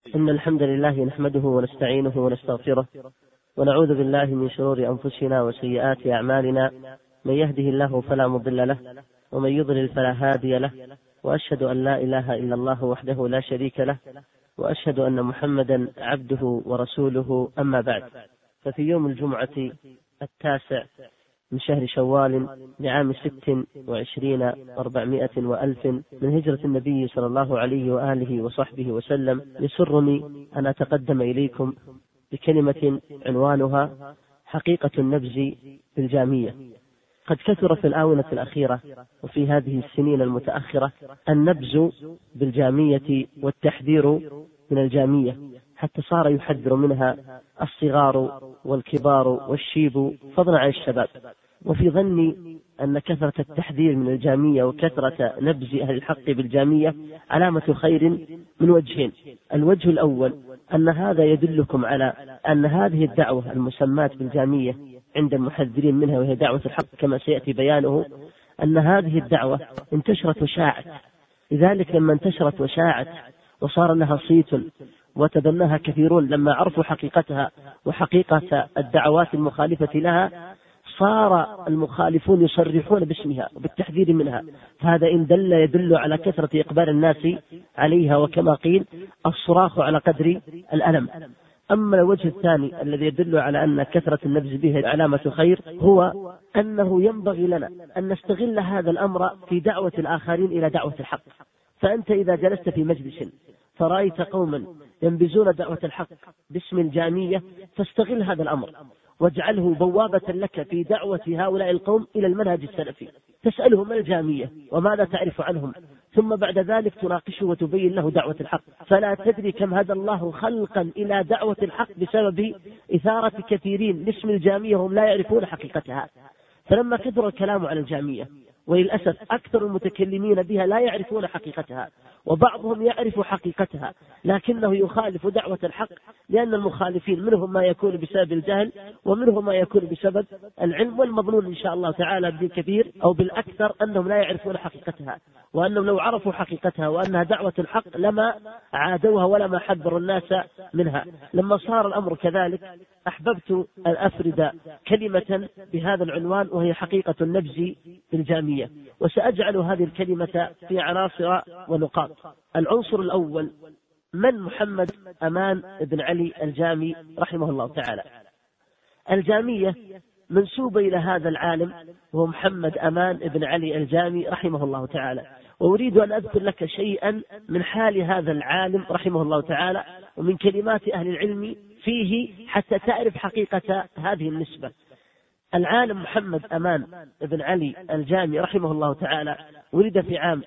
إن الحمد لله نحمده ونستعينه ونستغفره ونعوذ بالله من شرور أنفسنا وسيئات أعمالنا، من يهده الله فلا مضل له ومن يضلل فلا هادي له، وأشهد أن لا إله إلا الله وحده لا شريك له، وأشهد أن محمدا عبده ورسوله. أما بعد، ففي يوم الجمعة 9 من شهر شوال لعام 26 و400 وألف من هجرة النبي صلى الله عليه وآله وصحبه وسلم، يسرني أن أتقدم إليكم بكلمة عنوانها حقيقة النبذ بالجامية. قد كثر في الآونة الأخيرة وفي هذه السنين المتأخرة النبذ بالجامية والتحذير من الجامية، حتى صار يحذر منها الصغار والكبار والشيب فضلا عن الشباب. وفي ظني أن كثرة التحذير من الجامية وكثرة نبذ أهل الحق بالجامية علامة خير من وجهين. الوجه الأول أن هذا يدلكم على أن هذه الدعوة المسماة بالجامية عند المحذرين منها، وهي دعوة الحق كما سيأتي بيانه، أن هذه الدعوة انتشرت وشاعت. لذلك لما انتشرت وشاعت وصار لها صيت وتبناها كثيرون لما عرفوا حقيقتها وحقيقة الدعوات المخالفة لها، صار المخالفون يصرحون باسمها وبالتحذير منها. فهذا إن دل يدل على كثرة إقبال الناس عليها، وكما قيل الصراخ على قدر الألم. أما الوجه الثاني الذي يدل على أن كثرة النبذ به علامة خير، هو أنه ينبغي لنا أن نستغل هذا الأمر في دعوة الآخرين إلى دعوة الحق. فأنت إذا جلست في مجلس فرأيت قوما ينبذون دعوة الحق باسم الجامية، فاستغل هذا الأمر واجعله بوابة لك في دعوة هؤلاء القوم إلى المنهج السلفي. تسألهم ما الجامية وماذا تعرف عنهم، ثم بعد ذلك تناقشه وتبين له دعوة الحق. فلا تدري كم هدى الله خلقا إلى دعوة الحق بسبب إثارة كثيرين لاسم الجامية هم لا يعرفون حقيقتها. فلما كثر الكلام على الجامية، وللأسف أكثر المتكلمين بها لا يعرفون حقيقتها، وبعضهم يعرف حقيقتها لكنه يخالف دعوة الحق، لأن المخالفين منهم ما يكون بسبب الجهل ومنهم ما يكون بسبب العلم. والمظنون إن شاء الله تعالى بالكثير أو بالأكثر أنهم لا يعرفون حقيقتها، وأنهم لو عرفوا حقيقتها وأنها دعوة الحق لما عادوها ولما حذروا الناس منها. لما صار الأمر كذلك أحببت أن أفرد كلمة بهذا العنوان، وهي حقيقة النبذ بالجامية. وسأجعل هذه الكلمة في عناصر ونقاط. العنصر الأول: من محمد أمان بن علي الجامي رحمه الله تعالى؟ الجامية منسوبة إلى هذا العالم وهو محمد أمان بن علي الجامي رحمه الله تعالى. وأريد أن أذكر لك شيئا من حال هذا العالم رحمه الله تعالى ومن كلمات أهل العلم فيه حتى تعرف حقيقة هذه النسبة. العالم محمد أمان بن علي الجامي رحمه الله تعالى ولد في عام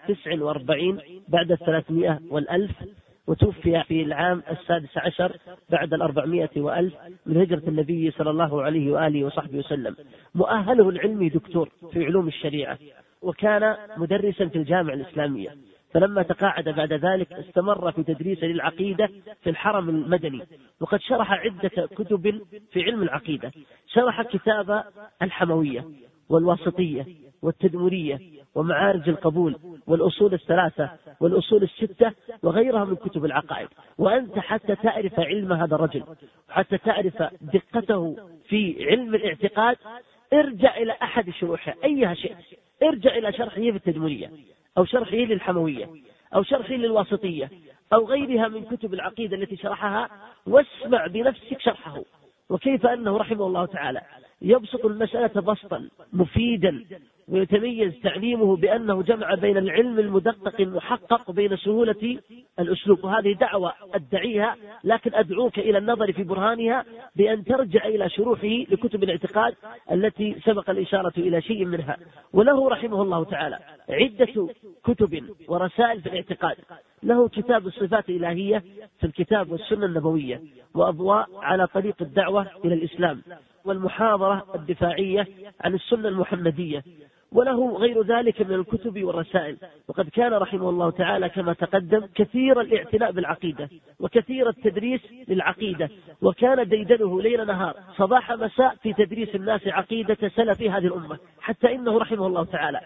49 بعد 300 والألف، وتوفي في العام 16 بعد 400 وألف من هجرة النبي صلى الله عليه وآله وصحبه وسلم. مؤهله العلمي دكتور في علوم الشريعة، وكان مدرسا في الجامعة الإسلامية. فلما تقاعد بعد ذلك استمر في تدريس للعقيدة في الحرم المدني، وقد شرح عدة كتب في علم العقيدة. شرح كتاب الحموية والواسطية والتدمرية ومعارج القبول والأصول الثلاثة والأصول الستة وغيرها من كتب العقائد. وأنت حتى تعرف علم هذا الرجل وحتى تعرف دقته في علم الاعتقاد، ارجع إلى أحد شروحه أيها شئت. ارجع إلى شرحه في التدمرية أو شرحه للحموية أو شرحه للواسطية أو غيرها من كتب العقيدة التي شرحها، واسمع بنفسك شرحه، وكيف أنه رحمه الله تعالى يبسط المسألة بسطا مفيدا، ويتميز تعليمه بأنه جمع بين العلم المدقق المحقق وبين سهولة الأسلوب. وهذه دعوة أدعيها، لكن أدعوك إلى النظر في برهانها بأن ترجع إلى شروحه لكتب الاعتقاد التي سبق الإشارة إلى شيء منها. وله رحمه الله تعالى عدة كتب ورسائل في الاعتقاد. له كتاب الصفات الإلهية في الكتاب والسنة النبوية، وأضواء على طريق الدعوة إلى الإسلام، والمحاضرة الدفاعية عن السنة المحمدية، وله غير ذلك من الكتب والرسائل. وقد كان رحمه الله تعالى كما تقدم كثير الاعتناء بالعقيدة وكثير التدريس للعقيدة، وكان ديدنه ليل نهار صباح مساء في تدريس الناس عقيدة سلف هذه الأمة، حتى إنه رحمه الله تعالى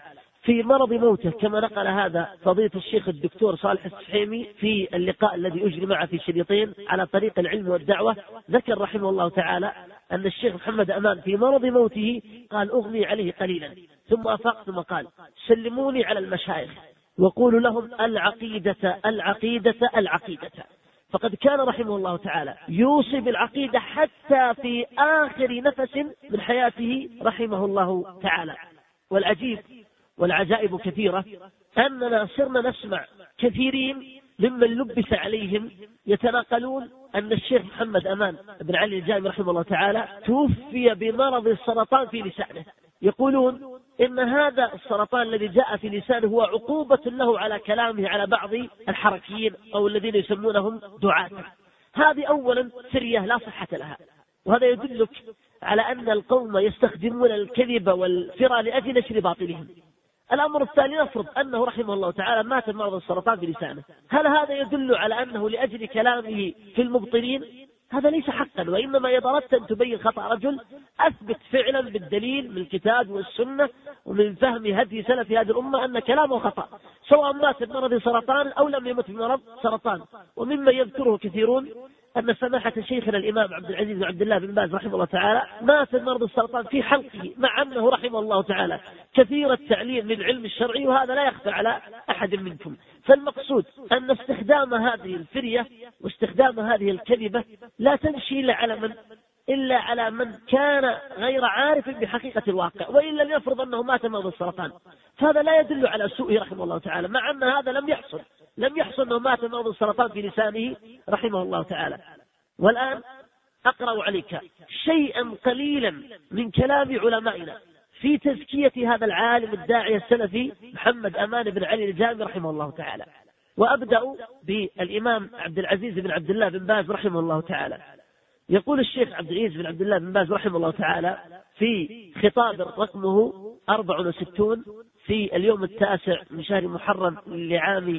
في مرض موته، كما نقل هذا فضيلة الشيخ الدكتور صالح السحيمي في اللقاء الذي أجري معه في شريطين على طريق العلم والدعوة. ذكر رحمه الله تعالى أن الشيخ محمد أمان في مرض موته قال: أغمي عليه قليلا، ثم أفاق ثم قال: سلموني على المشايخ وقولوا لهم العقيدة العقيدة العقيدة. فقد كان رحمه الله تعالى يوصي بالعقيدة حتى في آخر نفس من حياته رحمه الله تعالى. والعجيب والعجائب كثيرة أننا صرنا نسمع كثيرين ممن لبس عليهم يتناقلون أن الشيخ محمد أمان بن علي الجامي رحمه الله تعالى توفي بمرض السرطان في لسانه. يقولون إن هذا السرطان الذي جاء في لسانه هو عقوبة له على كلامه على بعض الحركيين أو الذين يسمونهم دعاة. هذه أولا سرية لا صحة لها، وهذا يدلك على أن القوم يستخدمون الكذب والفرى لأجل نشر باطلهم. الأمر الثاني، نفرض أنه رحمه الله تعالى مات بمرض السرطان بلسانه، هل هذا يدل على أنه لأجل كلامه في المبطلين؟ هذا ليس حقا، وإنما إذا أردت أن تبين خطأ رجل أثبت فعلا بالدليل من الكتاب والسنة ومن فهم هدي سلف هذه الأمة أن كلامه خطأ، سواء مات بمرض سرطان أو لم يمت بمرض سرطان. ومما يذكره كثيرون أن سماحة شيخنا الإمام عبد العزيز بن عبد الله بن باز رحمه الله تعالى مات بمرض السرطان في حلقه، مع أنه رحمه الله تعالى كثير التعليم للعلم الشرعي، وهذا لا يخفى على أحد منكم. فالمقصود أن استخدام هذه الفرية واستخدام هذه الكذبة لا تمشي إلا على من كان غير عارف بحقيقة الواقع، وإلا ليفرض أنه مات بمرض السرطان، فهذا لا يدل على سوءه رحمه الله تعالى، مع أن هذا لم يحصل أنه مات بمرض السرطان في لسانه رحمه الله تعالى. والآن أقرأ عليك شيئا قليلا من كلام علمائنا في تزكية هذا العالم الداعية السلفي محمد أمان بن علي الجامي رحمه الله تعالى. وأبدأ بالإمام عبد العزيز بن عبد الله بن باز رحمه الله تعالى. يقول الشيخ عبد العزيز بن عبد الله بن باز رحمه الله تعالى في خطاب رقمه 64 في اليوم 9 من شهر محرم لعام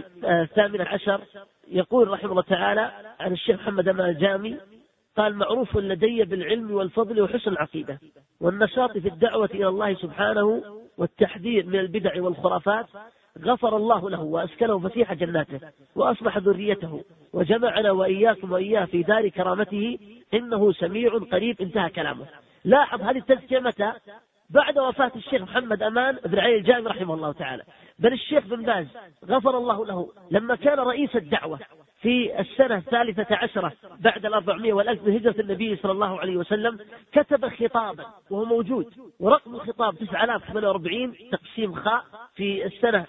18، يقول رحمه الله تعالى عن الشيخ محمد أمان الجامي قال: معروف لدي بالعلم والفضل وحسن العقيدة والنشاط في الدعوة إلى الله سبحانه والتحذير من البدع والخرافات، غفر الله له وأسكنه فسيح جناته وأصلح ذريته وجمعنا وإياكم وإياه في دار كرامته، إنه سميع قريب. انتهى كلامه. لاحظ هذه التزكية متى؟ بعد وفاة الشيخ محمد أمان بن علي الجامي رحمه الله تعالى. بل الشيخ بن باز غفر الله له لما كان رئيس الدعوة في السنة 13 بعد 400 والألف من هجرة النبي صلى الله عليه وسلم كتب خطابا وهو موجود، ورقم الخطاب 9048 تقسيم خاء في السنة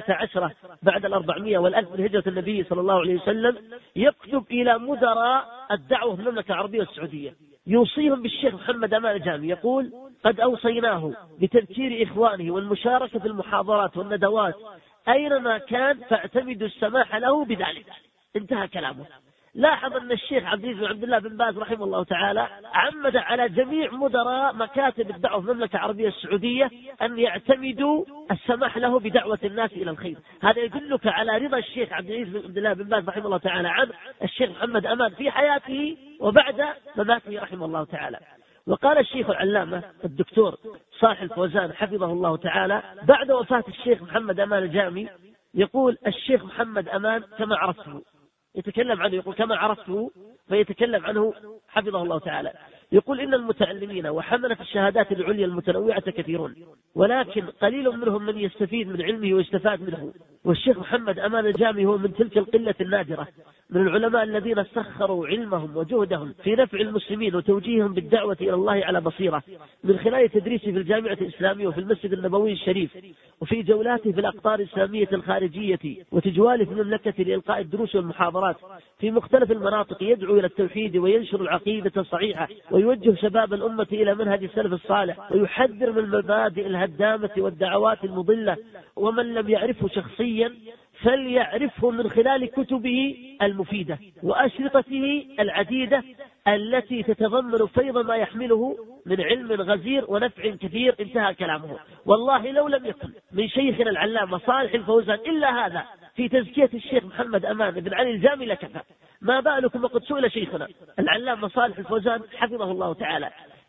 13 بعد 400 والألف من هجرة النبي صلى الله عليه وسلم، يكتب إلى مدراء الدعوة في المملكة العربية السعودية يوصيهم بالشيخ محمد أمان الجامي، يقول: قد أوصيناه بتذكير إخوانه والمشاركة في المحاضرات والندوات أينما كان، فاعتمدوا السماح له بذلك. انتهى كلامه. لاحظ أن الشيخ عبد العزيز بن عبد الله بن باز رحمه الله تعالى عمد على جميع مدراء مكاتب الدعوة في المملكة العربية السعودية أن يعتمدوا السماح له بدعوة الناس إلى الخير. هذا يدلك على رضا الشيخ عبد العزيز بن عبد الله بن باز رحمه الله تعالى عن الشيخ محمد أمان في حياته وبعد مماته رحمه الله تعالى. وقال الشيخ العلامة الدكتور صالح الفوزان حفظه الله تعالى بعد وفاة الشيخ محمد أمان الجامي، يقول: الشيخ محمد أمان كما عرفته، يتكلم عنه، يقول: كما عرفته، فيتكلم عنه حفظه الله تعالى. يقول: إن المتعلمين وحملة الشهادات العليا المتنوعة كثيرون، ولكن قليل منهم من يستفيد من علمه ويستفاد منه. والشيخ محمد أمان الجامي هو من تلك القلة النادرة من العلماء الذين سخروا علمهم وجهدهم في نفع المسلمين وتوجيههم بالدعوة إلى الله على بصيرة، من خلال تدريسه في الجامعة الإسلامية وفي المسجد النبوي الشريف، وفي جولاته في الأقطار الإسلامية الخارجية، وتجواله في المملكة لإلقاء الدروس والمحاضرات في مختلف المناطق، يدعو إلى التوحيد وينشر العقيدة الصحيحة ويوجه شباب الأمة إلى منهج السلف الصالح، ويحذر من المبادئ الهدامة والدعوات المضلة. ومن لم يعرفه شخصيا فليعرفه من خلال كتبه المفيدة وأشرطته العديدة التي تتضمن فيض ما يحمله من علم غزير ونفع كثير. انتهى كلامه. والله لو لم يكن من شيخنا العلامة صالح الفوزان إلا هذا في تزكية الشيخ محمد أمان بن علي الجامي لكفى، ما بالكم وقد سئل شيخنا العلامة صالح الفوزان حفظه الله تعالى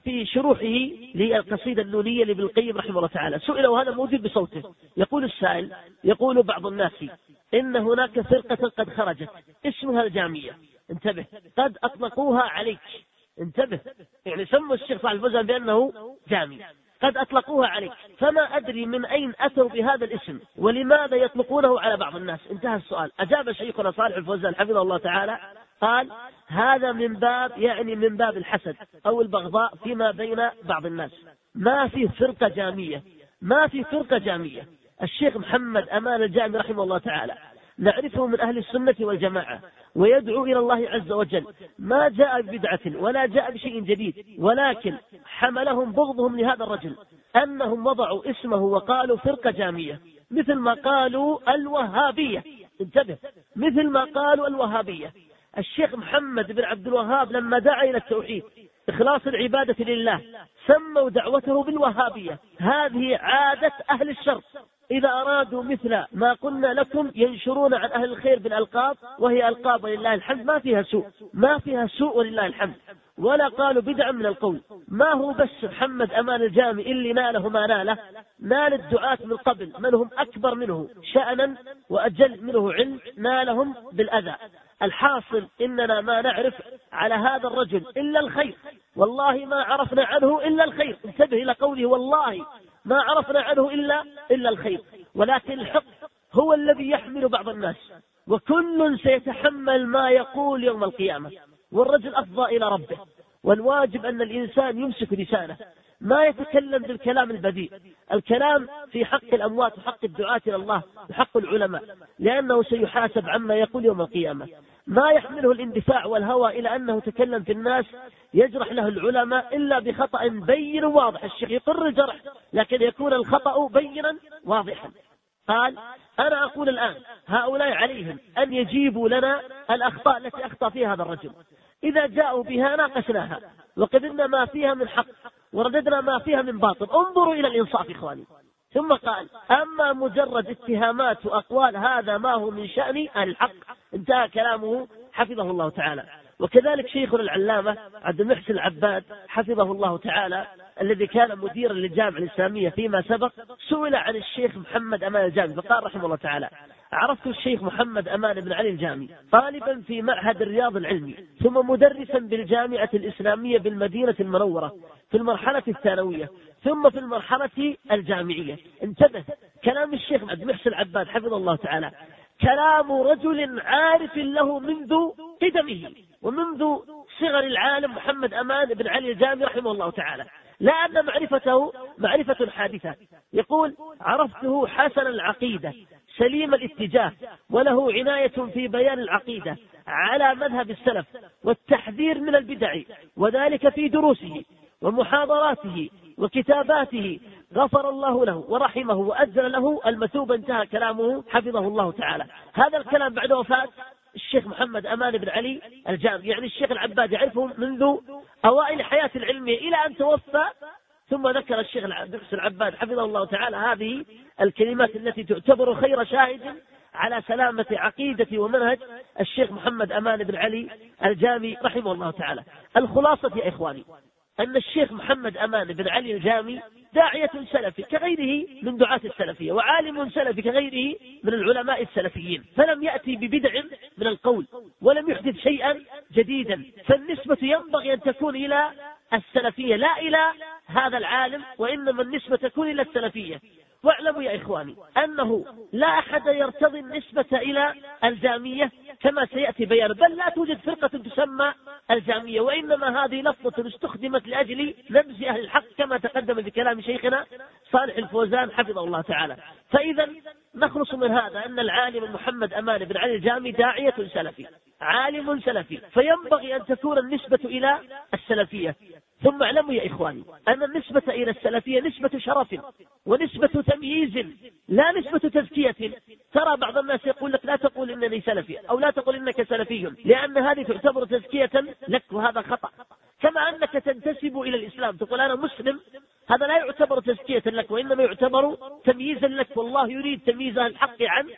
في شروحه للقصيدة النونية لابن القيم رحمه الله تعالى، سئل وهذا موجود بصوته، يقول السائل: يقول بعض الناس إن هناك فرقة قد خرجت اسمها الجامية، انتبه، قد أطلقوها عليك، انتبه، يعني سموا الشيخ صالح الفوزان بأنه جامي، قد أطلقوها عليك، فما أدري من أين أتوا بهذا الاسم ولماذا يطلقونه على بعض الناس. انتهى السؤال. أجاب شيخنا صالح الفوزان حفظه الله تعالى قال: هذا من باب، يعني من باب الحسد أو البغضاء فيما بين بعض الناس، ما في فرقة جامية، ما في فرقة جامية. الشيخ محمد أمان الجامي رحمه الله تعالى نعرفه من أهل السنة والجماعة، ويدعو إلى الله عز وجل، ما جاء ببدعة ولا جاء بشيء جديد، ولكن حملهم بغضهم لهذا الرجل أنهم وضعوا اسمه وقالوا فرقة جامية، مثل ما قالوا الوهابية، انتبه، مثل ما قالوا الوهابية. الشيخ محمد بن عبد الوهاب لما دعا إلى التوحيد إخلاص العبادة لله سموا دعوته بالوهابية. هذه عادة أهل الشر، إذا أرادوا مثل ما قلنا لكم ينشرون عن أهل الخير بالألقاب، وهي ألقاب ولله الحمد ما فيها سوء، ما فيها سوء ولله الحمد، ولا قالوا بدعا من القول. ما هو بس محمد أمان الجامي اللي ناله ما ناله، نال الدعاة من قبل من هم أكبر منه شأنا وأجل منه علم، نالهم بالأذى. الحاصل إننا ما نعرف على هذا الرجل إلا الخير، والله ما عرفنا عنه إلا الخير، انتبه إلى قوله والله ما عرفنا عنه إلا الخير، ولكن الحق هو الذي يحمل بعض الناس، وكل سيتحمل ما يقول يوم القيامة، والرجل أفضى إلى ربه، والواجب أن الإنسان يمسك لسانه، ما يتكلم بالكلام البذيء، الكلام في حق الأموات وحق الدعاة إلى الله وحق العلماء، لأنه سيحاسب عما يقول يوم القيامة. ما يحمله الاندفاع والهوى إلى أنه تكلم في الناس يجرح له العلماء إلا بخطأ بين واضح، الشيخ يقر الجرح لكن يكون الخطأ بينا واضحا. قال: أنا أقول الآن هؤلاء عليهم أن يجيبوا لنا الأخطاء التي أخطأ فيها هذا الرجل، إذا جاءوا بها ناقشناها وقدرنا ما فيها من حق ورددنا ما فيها من باطل، انظروا إلى الإنصاف إخواني. ثم قال: أما مجرد اتهامات وأقوال هذا ما هو من شأن الحق. انتهى كلامه حفظه الله تعالى. وكذلك شيخنا العلامة عبد المحسن العباد حفظه الله تعالى الذي كان مديرا للجامعة الإسلامية فيما سبق، سئل عن الشيخ محمد أمان الجامي فقال رحمه الله تعالى: عرفت الشيخ محمد أمان بن علي الجامي طالبا في معهد الرياض العلمي، ثم مدرسا بالجامعة الإسلامية بالمدينة المنورة في المرحلة الثانوية، ثم في المرحلة الجامعية. انتبه، كلام الشيخ عبد المحسن العباد حفظه الله تعالى كلام رجل عارف له منذ قدمه ومنذ صغر العالم محمد أمان بن علي الجامي رحمه الله تعالى، لا أن معرفته معرفة حادثة. يقول: عرفته حسن العقيدة سليم الاتجاه، وله عناية في بيان العقيدة على مذهب السلف والتحذير من البدع، وذلك في دروسه ومحاضراته وكتاباته، غفر الله له ورحمه وأجل له المثوبة. انتهى كلامه حفظه الله تعالى. هذا الكلام بعد وفاة الشيخ محمد أمان بن علي الجامي، يعني الشيخ العباد يعرفه منذ أوائل حياة العلمية إلى أن توفى. ثم ذكر الشيخ العباد حفظه الله تعالى هذه الكلمات التي تعتبر خير شاهد على سلامة عقيدة ومنهج الشيخ محمد أمان بن علي الجامي رحمه الله تعالى. الخلاصة يا إخواني أن الشيخ محمد أمان بن علي الجامي داعية سلفي كغيره من دعاة السلفية، وعالم سلفي كغيره من العلماء السلفيين، فلم يأتي ببدع من القول ولم يحدث شيئا جديدا، فالنسبة ينبغي أن تكون إلى السلفية لا إلى هذا العالم، وإنما النسبة تكون إلى السلفية. واعلموا يا إخواني أنه لا أحد يرتضي النسبة إلى الجامية كما سيأتي بيان، بل لا توجد فرقة تسمى الجامية، وإنما هذه لفظة استخدمت لأجل نبذ أهل الحق كما تقدم بكلام شيخنا صالح الفوزان حفظه الله تعالى. فإذا نخلص من هذا أن العالم محمد أمان بن علي الجامي داعية سلفي، عالم سلفي، فينبغي أن تكون النسبة إلى السلفية. ثم اعلموا يا إخواني أن النسبة إلى السلفية نسبة شرف ونسبة تمييز لا نسبة تزكية. ترى بعض الناس يقول لك لا تقول إنني سلفي أو لا تقول إنك سلفي، لأن هذه تعتبر تزكية لك، وهذا خطأ. كما أنك تنتسب إلى الإسلام تقول أنا مسلم، هذا لا يعتبر تزكية لك، وإنما يعتبر تمييزا لك، والله يريد تمييز الحق عن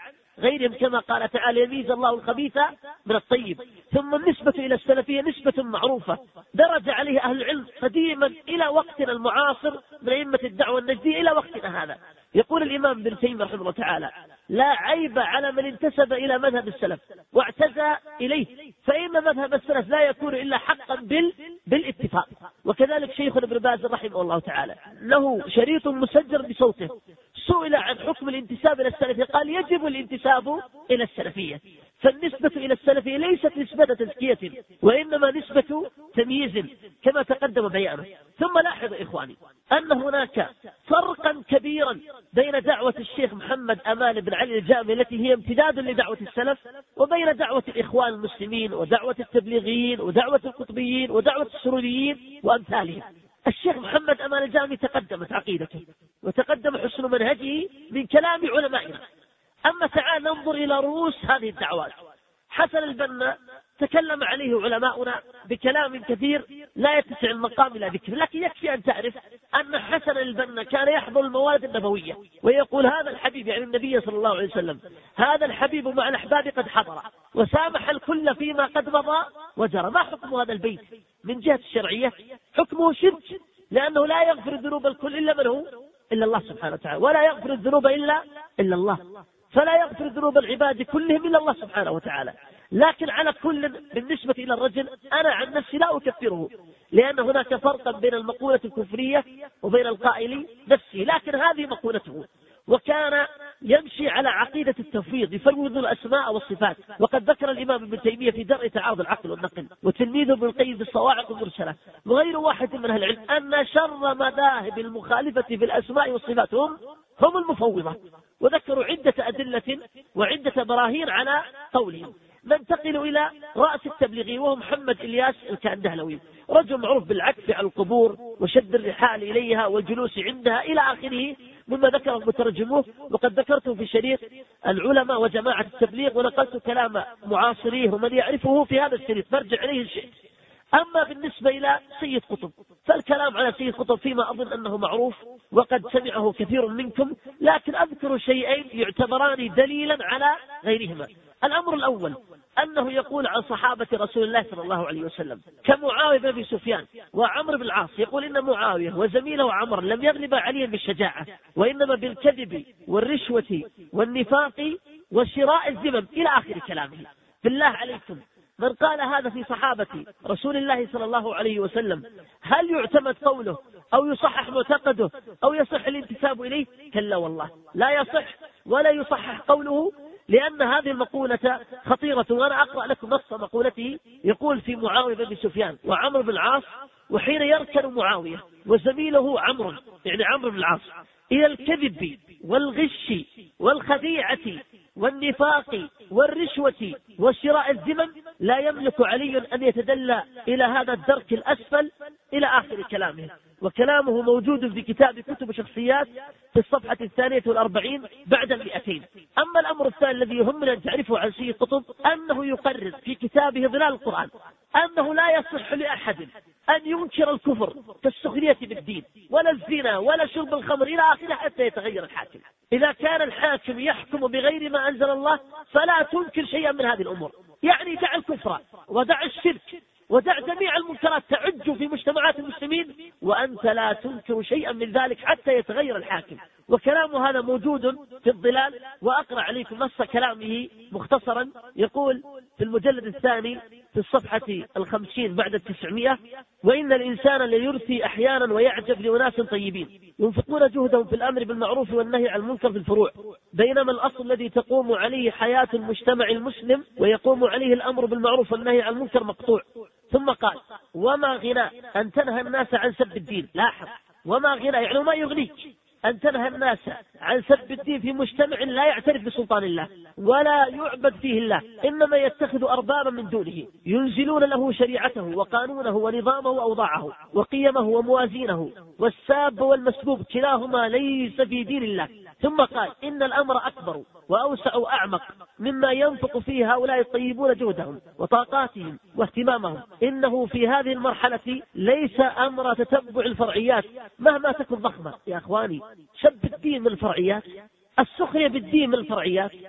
غيرهم كما قال تعالى يميز الله الخبيث من الطيب. ثم النسبة إلى السلفية نسبة معروفة درج عليه أهل العلم قديما إلى وقتنا المعاصر من أئمة الدعوة النجدية إلى وقتنا هذا. يقول الإمام ابن تيمية رحمه الله تعالى لا عيب على من انتسب إلى مذهب السلف واعتزى إليه، فإن مذهب السلف لا يكون إلا حقا بالاتفاق. وكذلك شيخنا ابن باز رحمه الله تعالى له شريط مسجل بصوته سئل عن حكم الانتساب إلى السلفية قال يجب الانتساب إلى السلفية. فالنسبة إلى السلفية ليست نسبة تزكية وإنما نسبة تمييز كما تقدم بيانه. ثم لاحظ إخواني أن هناك فرقا كبيرا بين دعوة الشيخ محمد أمان بن علي الجامي التي هي امتداد لدعوة السلف وبين دعوة الإخوان المسلمين ودعوة التبليغيين ودعوة القطبيين ودعوة السروريين وأمثالهم. الشيخ محمد أمان الجامي تقدمت عقيدته وتقدم حسن منهجه من كلام علمائنا. أما تعال ننظر إلى رؤوس هذه الدعوات. حسن البنا تكلم عليه علماؤنا بكلام كثير لا يتسع المقام إلى ذكر، لكن يكفي أن تعرف أن حسن البنا كان يحضر المواد النبوية ويقول هذا الحبيب يعني النبي صلى الله عليه وسلم هذا الحبيب مع الأحباب قد حضر وسامح الكل فيما قد مضى وجرى. ما حكم هذا البيت من جهة الشرعية؟ حكمه شرك، لأنه لا يغفر الذنوب الكل إلا من هو إلا الله سبحانه وتعالى، ولا يغفر الذنوب إلا الله، فلا يغفر ذنوب العباد كلهم إلا الله سبحانه وتعالى. لكن على كل بالنسبة إلى الرجل أنا عن نفسي لا أكفره، لأن هناك فرقا بين المقولة الكفرية وبين القائل نفسه، لكن هذه مقولته. وكان يمشي على عقيدة التفويض يفوض الأسماء والصفات. وقد ذكر الإمام ابن تيمية في درء تعارض العقل والنقل وتلميذه ابن القيم بالصواعق المرسلة وغير واحد من أهل العلم أن شر مذاهب المخالفة في الأسماء والصفات هم المفوضة، وذكروا عدة أدلة وعدة براهين على قولهم. ننتقل إلى رأس التبليغي وهو محمد إلياس الكندهلوي، رجل معروف بالعكف على القبور وشد الرحال إليها والجلوس عندها إلى آخره مما ذكره مترجموه. وقد ذكرته في شريط العلماء وجماعة التبليغ ونقلت كلام معاصريه ومن يعرفه في هذا الشريط فارجع إليه الشيء. أما بالنسبة إلى سيد قطب فالكلام على سيد قطب فيما أظن أنه معروف وقد سمعه كثير منكم، لكن أذكر شيئين يعتبران دليلا على غيرهما. الأمر الأول أنه يقول عن صحابة رسول الله صلى الله عليه وسلم كمعاوية بن أبي سفيان وعمر بن العاص، يقول إن معاوية وزميله عمر لم يغلب عليا بالشجاعة وإنما بالكذب والرشوة والنفاق وشراء الذمم إلى آخر كلامه. بالله عليكم من قال هذا في صحابة رسول الله صلى الله عليه وسلم هل يعتمد قوله أو يصحح معتقده أو يصح الانتساب إليه؟ كلا والله لا يصح ولا يصحح قوله، لأن هذه المقولة خطيرة. وأنا أقرأ لكم نص مقولته. يقول في معاوية بن سفيان وعمر بن العاص وحين يركن معاوية وزميله عمرو يعني عمرو بن العاص إلى الكذب والغش والخديعة والنفاق والرشوة وشراء الذمم لا يملك علي أن يتدلى إلى هذا الدرك الأسفل إلى آخر كلامه. وكلامه موجود في كتب شخصيات في الصفحة 42 بعد 200. أما الأمر الثاني الذي يهمنا أن تعرفه عن سيد قطب أنه يقرر في كتابه ظلال القرآن أنه لا يصح لأحد أن ينكر الكفر كالسخرية بالدين ولا الزنا ولا شرب الخمر إلى آخره حتى يتغير الحاكم. إذا كان الحاكم يحكم بغير ما أنزل الله فلا تنكر شيئا من هذه الأمور، يعني دع الكفر ودع الشرك ودع جميع المنكرات تعج في مجتمعات المسلمين وأنت لا تنكر شيئا من ذلك حتى يتغير الحاكم. وكلام هذا موجود في الظلال، وأقرأ عليكم نص كلامه مختصرا. يقول في المجلد الثاني في الصفحة 50 بعد 900: وإن الإنسان ليرثي أحيانا ويعجب لأناس طيبين ينفقون جهدهم في الأمر بالمعروف والنهي عن المنكر في الفروع، بينما الأصل الذي تقوم عليه حياة المجتمع المسلم ويقوم عليه الأمر بالمعروف والنهي عن المنكر مقطوع. ثم قال: وما غنى أن تنهى الناس عن سب الدين. لاحظ، وما غنى يعني ما يغنيك أن تنهى الناس عن سب الدين في مجتمع لا يعترف بسلطان الله ولا يعبد فيه الله، إنما يتخذ أربابا من دونه ينزلون له شريعته وقانونه ونظامه وأوضاعه وقيمه وموازينه، والساب والمسبوب كلاهما ليس في دين الله. ثم قال: إن الأمر أكبر وأوسع وأعمق مما ينفق فيه هؤلاء الطيبون جهدهم وطاقاتهم واهتمامهم. إنه في هذه المرحلة ليس أمر تتبع الفرعيات مهما تكن ضخمة. يا أخواني، سب الدين من الفرعيات، السخرية بالدين من الفرعيات،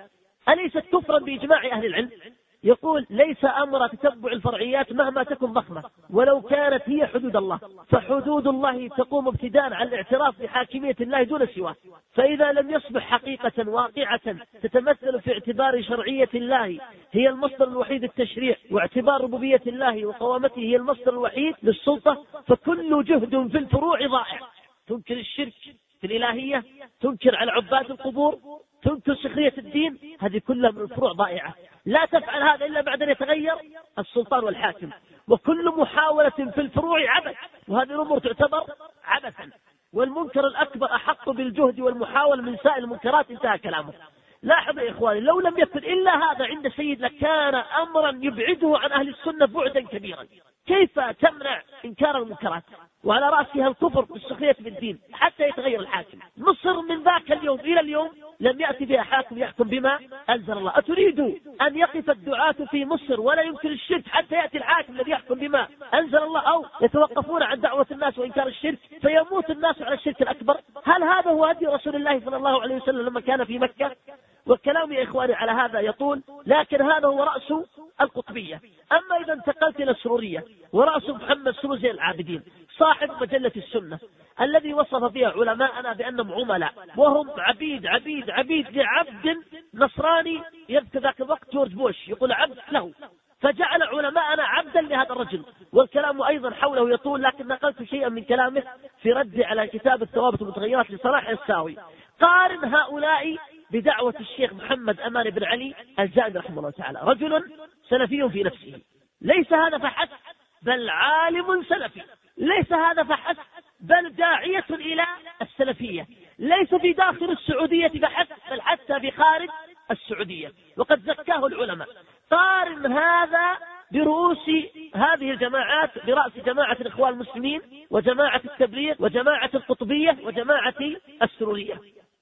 أليست كفرا بإجماع أهل العلم؟ يقول ليس أمر تتبع الفرعيات مهما تكن ضخمة ولو كانت هي حدود الله، فحدود الله تقوم ابتداء على الاعتراف بحاكمية الله دون سواه، فإذا لم يصبح حقيقة واقعة تتمثل في اعتبار شرعية الله هي المصدر الوحيد للتشريع، واعتبار ربوبية الله وقوامته هي المصدر الوحيد للسلطة، فكل جهد في الفروع ضائع. تنكر الشرك في الإلهية، تنكر على عباد القبور، تنكر سخرية الدين، هذه كلها من الفروع ضائعة. لا تفعل هذا إلا بعد أن يتغير السلطان والحاكم، وكل محاولة في الفروع عبث، وهذه الأمور تعتبر عبثا، والمنكر الأكبر أحق بالجهد والمحاولة من سائر المنكرات. انتهى كلامه. لاحظ يا إخواني، لو لم يكن إلا هذا عند سيد لكان أمرا يبعده عن أهل السنة بعدا كبيرا. كيف تمنع إنكار المنكرات وعلى رأسها الكفر بالسخرية بالدين حتى يتغير الحاكم؟ مصر من ذاك اليوم إلى اليوم لم يأتي بها حاكم يحكم بما أنزل الله. أتريد أن يقف الدعاة في مصر ولا ينكر الشرك حتى يأتي الحاكم الذي يحكم بما أنزل الله، أو يتوقفون عن دعوة الناس وإنكار الشرك فيموت الناس على الشرك الأكبر؟ هل هذا هو هدي رسول الله صلى الله عليه وسلم لما كان في مكة؟ والكلام يا إخواني على هذا يطول، لكن هذا هو رأس القطبية. أما إذا انتقلت إلى السرورية ورأس محمد سرور زين العابدين صاحب مجلة السنة الذي وصف فيها علماءنا بأنهم عملاء وهم عبيد عبيد عبيد لعبد نصراني. يذكر ذاك الوقت جورج بوش يقول عبد له، فجعل علماءنا عبدا لهذا الرجل. والكلام أيضا حوله يطول، لكن نقلت شيئا من كلامه في رد على كتاب الثوابت والمتغيرات لصلاح الساوي. قارن هؤلاء بدعوة الشيخ محمد أمان بن علي الزاهد رحمه الله تعالى، رجل سلفي في نفسه، ليس هذا فحسب بل عالم سلفي، ليس هذا فحسب بل داعية إلى السلفية، ليس في داخل السعودية فحسب بل حتى في خارج السعودية، وقد زكاه العلماء. قارن هذا برؤوس هذه الجماعات، برأس جماعة الإخوان المسلمين وجماعة التبليغ وجماعة القطبية وجماعة السرورية.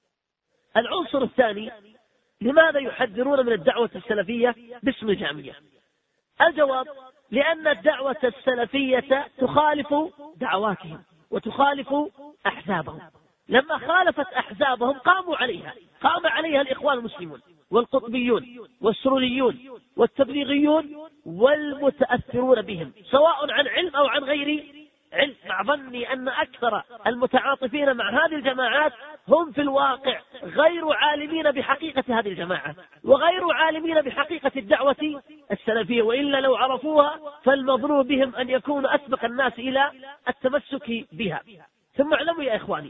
العنصر الثاني، لماذا يحذرون من الدعوة السلفية باسم الجامية؟ الجواب: لأن الدعوة السلفية تخالف دعواتهم وتخالف أحزابهم. لما خالفت أحزابهم قاموا عليها، قام عليها الإخوان المسلمون والقطبيون والسروريون والتبليغيون والمتأثرون بهم سواء عن علم أو عن غير علم، مع ظني أن أكثر المتعاطفين مع هذه الجماعات هم في الواقع غير عالمين بحقيقة هذه الجماعة وغير عالمين بحقيقة الدعوة السلفية، وإلا لو عرفوها فالمظنون بهم أن يكونوا أسبق الناس إلى التمسك بها. ثم اعلموا يا إخواني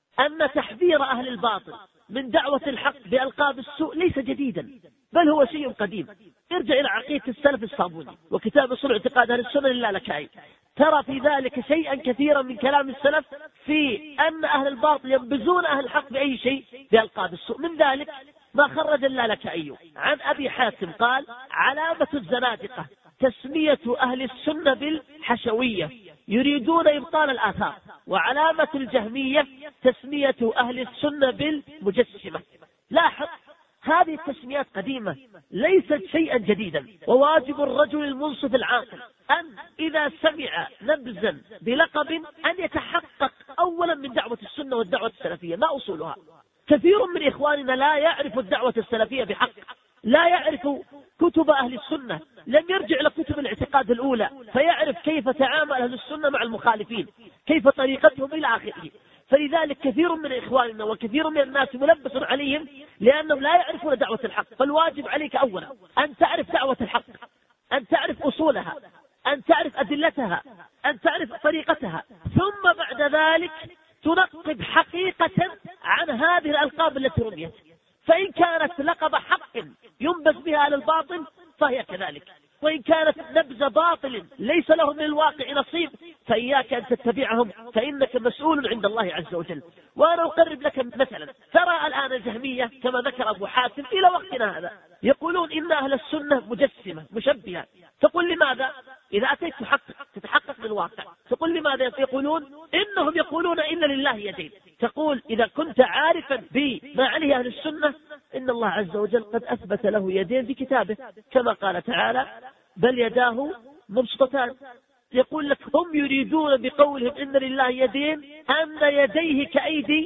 أن تحذير أهل الباطل من دعوة الحق بألقاب السوء ليس جديدا، بل هو شيء قديم. ارجع إلى عقيدة السلف الصابوني وكتاب أصول اعتقاد أهل السنة اللالكائي، ترى في ذلك شيئا كثيرا من كلام السلف في أن أهل الباطل ينبذون أهل الحق بأي شيء بألقاب السوء. من ذلك ما خرج اللالكائي عن أبي حاتم قال: علامة الزنادقة تسمية أهل السنة بالحشوية يريدون إبطال الآثار، وعلامة الجهمية تسمية أهل السنة بالمجسمة. لاحظ هذه التسميات قديمة ليست شيئا جديدا، وواجب الرجل المنصف العاقل أن إذا سمع نبذا بلقب أن يتحقق أولا من دعوة السنة والدعوة السلفية ما أصولها. كثير من إخواننا لا يعرف الدعوة السلفية بحق، لا يعرف كتب أهل السنة، لم يرجع لكتب الاعتقاد الأولى فيعرف كيف تعامل أهل السنة مع المخالفين، كيف طريقتهم إلى آخره. فلذلك كثير من إخواننا وكثير من الناس ملبس عليهم لأنهم لا يعرفون دعوة الحق. فالواجب عليك أولا أن تعرف دعوة الحق، أن تعرف أصولها، أن تعرف أدلتها، أن تعرف طريقتها، ثم بعد ذلك تنقب حقيقة عن هذه الألقاب التي رميت. فإن كانت لقب حق ينبذ بها على الباطل فهي كذلك، وإن كانت نبذ باطل ليس لهم من الواقع نصيب فإياك أن تتبعهم، فإنك مسؤول عند الله عز وجل. وأنا أقرب لك مثلا، ترى الآن الجهمية كما ذكر أبو حاتم إلى وقتنا هذا يقولون إن أهل السنة مجسمة مشبهة. تقول لماذا؟ إذا أتيت تتحقق من الواقع تقول لماذا يقولون؟ إنهم يقولون إن لله يدين. تقول إذا كنت عارفا بما عليه أهل السنة إن الله عز وجل قد أثبت له يدين بكتابه كما قال تعالى: بل يداه مبسوطتان. يقول لك هم يريدون بقولهم إن لله يدين أن يديه كأيدي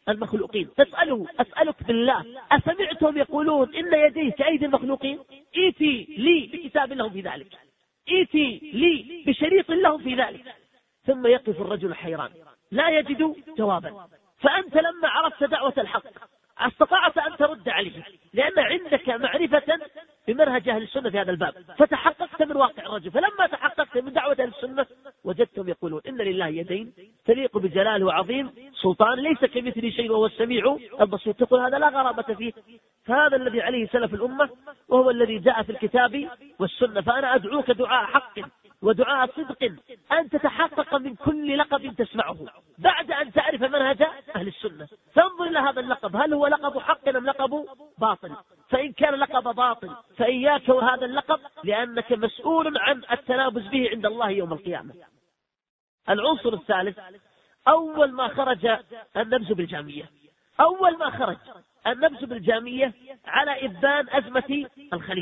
المخلوقين. تسأله: أسألك بالله أسمعتهم يقولون إن يديه كأيدي المخلوقين؟ إيتي لي بكتاب لهم في ذلك، إيتي لي بشريط لهم في ذلك. ثم يقف الرجل حيران لا يجد جوابا. فأنت لما عرفت دعوة الحق استطعت أن ترد عليه، لأن عندك معرفة بمنهج أهل السنة في هذا الباب، فتحققت من واقع الرجل. فلما تحققت من دعوة أهل السنة وجدتهم يقولون إن لله يدين تليق بجلاله وعظيم سلطان، ليس كمثل شيء وهو السميع البصير، تقول هذا لا غرابة فيه. فهذا الذي عليه سلف الأمة، وهو الذي جاء في الكتاب والسنة. فأنا أدعوك دعاء حق ودعاء صدق أن تتحقق من كل لقب تسمعه بعد أن تعرف منهج أهل السنة. فانظر إلى هذا اللقب، هل هو لقب حق أم لقب باطل؟ فإن كان لقب باطل فإياك وهذا اللقب، لأنك مسؤول عن التنابز به عند الله يوم القيامة. العنصر الثالث: أول ما خرج النبذ بالجامية. أول ما خرج النبذ بالجامية على إبان أزمة الخليج.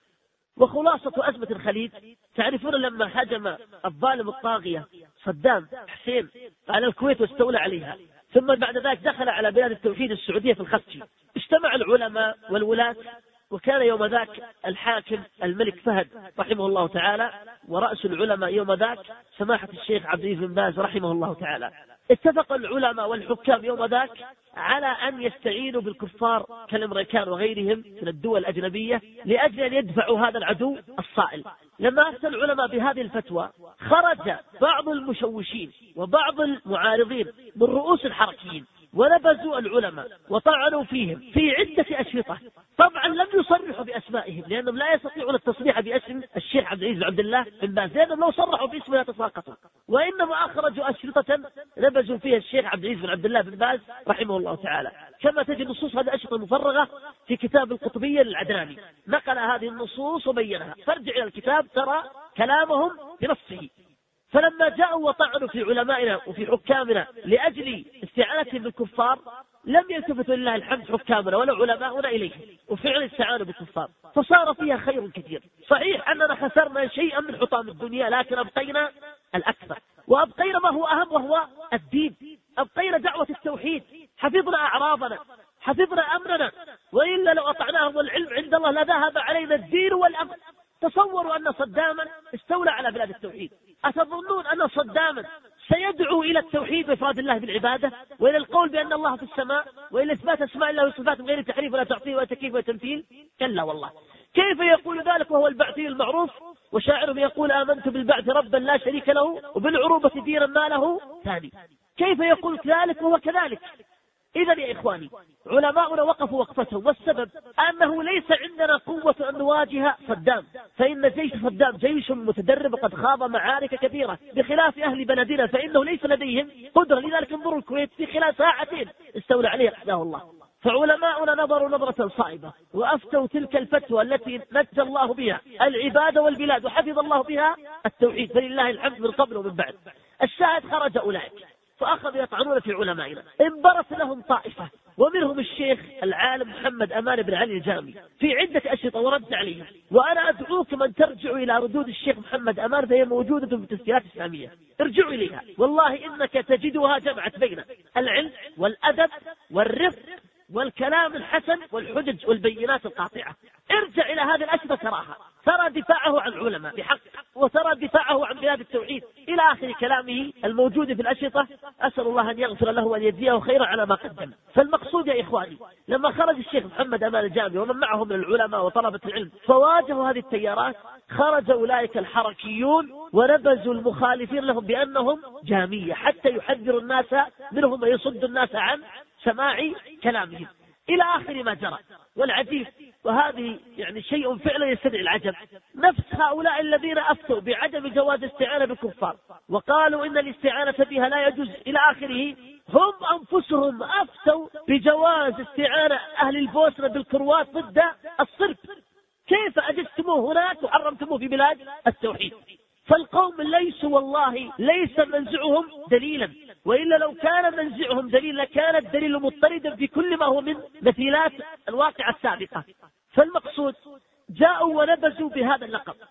وخلاصة أزمة الخليج، تعرفون لما هجم الظالم الطاغية صدام حسين على الكويت واستولى عليها، ثم بعد ذلك دخل على بلاد التوحيد السعودية في الخفجي، اجتمع العلماء والولاة، وكان يوم ذاك الحاكم الملك فهد رحمه الله تعالى، ورأس العلماء يوم ذاك سماحة الشيخ عبد العزيز بن باز رحمه الله تعالى. اتفق العلماء والحكام يوم ذاك على أن يستعينوا بالكفار كالأمريكان وغيرهم من الدول الأجنبية لأجل أن يدفعوا هذا العدو الصائل. لما أفتى العلماء بهذه الفتوى، خرج بعض المشوشين وبعض المعارضين من رؤوس الحركيين ونبذوا العلماء وطعنوا فيهم في عدة أشرطة. طبعا لم يصرحوا بأسمائهم لأنهم لا يستطيعون التصريح باسم الشيخ عبد العزيز بن عبد الله بن باز، لأنهم لو صرحوا باسمه يتساقطوا، وإنما أخرجوا أشرطة نبذوا فيها الشيخ عبد العزيز بن عبد الله بن باز رحمه الله تعالى، كما تجد نصوص هذه الأشرطة مفرغة في كتاب القطبية للعدناني، نقل هذه النصوص وبينها، فارجع إلى الكتاب ترى كلامهم بنفسه. فلما جاءوا وطعنوا في علمائنا وفي حكامنا لأجل استعانتهم بالكفار، لم يلتفتوا لله الحمد حكامنا ولا علماؤنا إليه، وفعلا استعانوا بالكفار، فصار فيها خير كثير. صحيح أننا خسرنا شيئا من حطام الدنيا، لكن أبقينا الأكثر، وأبقينا ما هو أهم وهو الدين، أبقينا دعوة التوحيد، حفظنا أعراضنا، حفظنا أمرنا، وإلا لو أطعناهم والعلم عند الله لذهب علينا الدين والأمن. تصوروا أن صداما استولى على بلاد التوحيد، أتظنون أن صداما سيدعو إلى التوحيد وإفراد الله بالعبادة وإلى القول بأن الله في السماء وإلى إثبات أسماء الله وصفاته من غير تحريف ولا تعطيل ولا تكييف ولا تمثيل؟ كلا والله. كيف يقول ذلك وهو البعثي المعروف، وشاعر يقول آمنت بالبعث ربا لا شريك له وبالعروبة دينا ما له ثاني؟ كيف يقول ذلك وهو كذلك؟ إذا يا إخواني، علماؤنا وقفوا وقفتهم، والسبب أنه ليس عندنا قوة أن نواجه صدام، فإن جيش صدام جيش متدرب قد خاض معارك كثيرة، بخلاف أهل بلدنا فإنه ليس لديهم قدرة. لذلك انظروا الكويت في خلال ساعتين استولى عليها أحداه الله. فعلماؤنا نظروا نظرة صائبة وأفتوا تلك الفتوى التي نجى الله بها العباد والبلاد وحفظ الله بها التوحيد، فلله الحمد من قبل ومن بعد. الشاهد خرج أولئك فأخذوا يطعنون في علمائنا، انبرت لهم طائفة ومنهم الشيخ العالم محمد أمان بن علي الجامي في عدة أشرطة ورد عليهم. وأنا أدعوكم أن ترجعوا إلى ردود الشيخ محمد أمان، فهي موجودة في التسجيلات الإسلامية، ارجعوا إليها، والله إنك تجدها جمعت بين العلم والأدب والرفق والكلام الحسن والحجج والبينات القاطعة. ارجع إلى هذه الأشرطة تراها، ترى دفاعه عن العلماء بحق، وترى دفاعه عن بلاد التوحيد إلى آخر كلامه الموجود في الأشرطة. أسأل الله أن يغفر له وأن يجزيه خيرا على ما قدم. فالمقصود يا إخواني، لما خرج الشيخ محمد أمان الجامي ومن معه من العلماء وطلبة العلم فواجهوا هذه التيارات، خرج أولئك الحركيون ونبذوا المخالفين لهم بأنهم جامية، حتى يحذروا الناس منهم ويصدوا الناس عن سماع كلامهم إلى آخر ما جرى. والعجيب، وهذه يعني شيء فعلا يستدعي العجب، نفس هؤلاء الذين أفتوا بعدم جواز الاستعانة بالكفار وقالوا إن الاستعانة بها لا يجوز إلى آخره، هم أنفسهم أفتوا بجواز استعانة أهل البوسنة بالكروات ضد الصرب. كيف أجزتموه هناك وحرمتموه في بلاد التوحيد؟ فالقوم ليسوا والله ليس منزعهم دليلا، وإلا لو كان منزعهم دليل لكان الدليل مضطردا في كل ما هو من مثيلات الواقع السابقة. فالمقصود جاءوا ونبذوا بهذا اللقب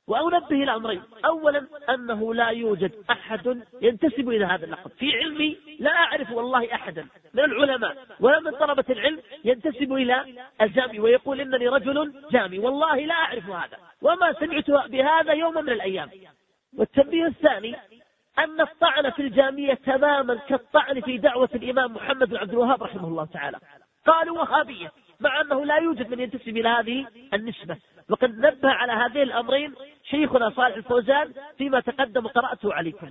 وأنبه إلى أمرين: أولا أنه لا يوجد أحد ينتسب إلى هذا اللقب. في علمي لا أعرف والله أحدا من العلماء ولا من طلبة العلم ينتسب إلى الجامي ويقول إنني رجل جامي، والله لا أعرف هذا وما سمعت بهذا يوم من الأيام. والتنبيه الثاني أن الطعن في الجامية تماما كالطعن في دعوة الإمام محمد بن عبد الوهاب رحمه الله تعالى، قالوا وهابية، مع أنه لا يوجد من ينتسب إلى هذه النسبة. وقد نبه على هذين الأمرين شيخنا صالح الفوزان فيما تقدم قرأته عليكم.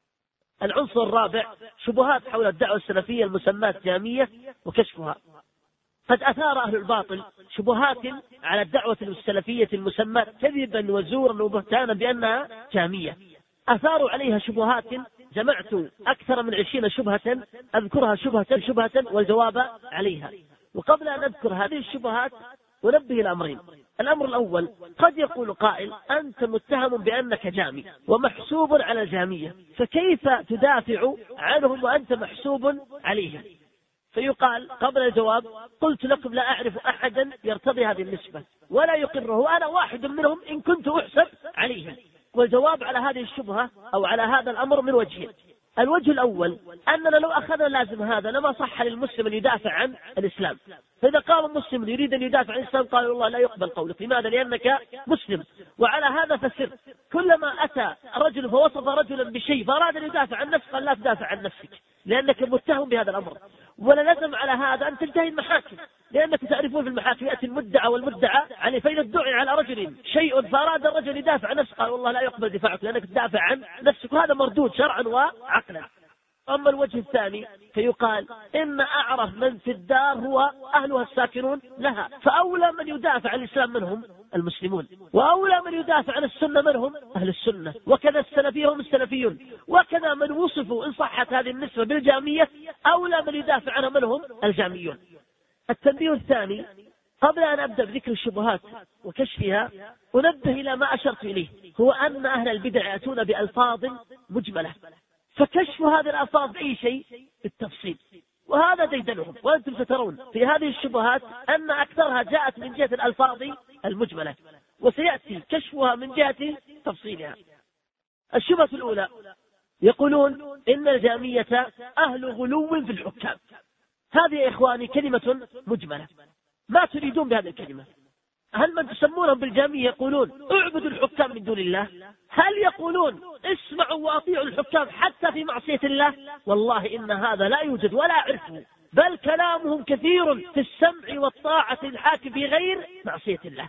العنصر الرابع: شبهات حول الدعوة السلفية المسماة جامية وكشفها. قد أثار أهل الباطل شبهات على الدعوة السلفية المسماة كذبا وزورا وبهتانا بأنها جامية. أثاروا عليها شبهات، جمعت أكثر من 20 شبهة أذكرها شبهة والجواب عليها. وقبل أن أذكر هذه الشبهات ونبه إلى أمرين: الأمر الأول: قد يقول قائل: أنت متهم بأنك جامي ومحسوب على الجامية، فكيف تدافع عنهم وأنت محسوب عليهم؟ فيقال قبل الجواب: قلت لكم لا أعرف أحدا يرتضي هذه النسبة ولا يقره، وأنا واحد منهم إن كنت أحسب عليهم. والجواب على هذه الشبهة أو على هذا الأمر من وجهين: الوجه الأول أننا لو أخذنا لازم هذا لما صح للمسلم أن يدافع عن الإسلام. فإذا قام مسلم يريد أن يدافع عن الإسلام قال الله لا يقبل قولك. لماذا؟ لأنك مسلم. وعلى هذا فسر كلما أتى رجل فوصف رجلا بشيء فأراد أن يدافع عن نفسه قال لا تدافع عن نفسك لأنك متهم بهذا الأمر. ولا لزم على هذا أن تنتهي المحاكم، لأنك تعرفون في المحاكم يأتي المدعى والمدعى عليه، فإذا ادعي على رجل شيء فأراد الرجل يدافع عن نفسه قال والله لا يقبل دفاعك لأنك تدافع عن نفسك، وهذا مردود شرعا وعقلا. أما الوجه الثاني فيقال إن أعرف من في الدار هو أهلها الساكنون لها، فأولى من يدافع عن الإسلام منهم المسلمون، وأولى من يدافع عن السنة منهم أهل السنة، وكذا السلفية هم السلفيون، وكذا من وصفوا إن صحت هذه النسبة بالجامية أولى من يدافع عنها منهم الجاميون. التنبيه الثاني: قبل أن أبدأ بذكر الشبهات وكشفها أنبه إلى ما أشرت إليه، هو أن أهل البدع يأتون بألفاظ مجملة، فكشف هذه الألفاظ بأي شيء بالتفصيل، وهذا ديدنهم. وأنتم سترون في هذه الشبهات أن أكثرها جاءت من جهة الألفاظ المجملة، وسيأتي كشفها من جهة تفصيلها. الشبهة الأولى: يقولون إن الجامية أهل غلو في الحكام. هذه يا إخواني كلمة مجملة، ما تريدون بهذه الكلمة؟ هل من تسمونهم بالجامية يقولون اعبدوا الحكام من دون الله؟ هل يقولون اسمعوا واطيعوا الحكام حتى في معصية الله؟ والله إن هذا لا يوجد ولا أعرفه، بل كلامهم كثير في السمع والطاعة للحاكم في غير معصية الله.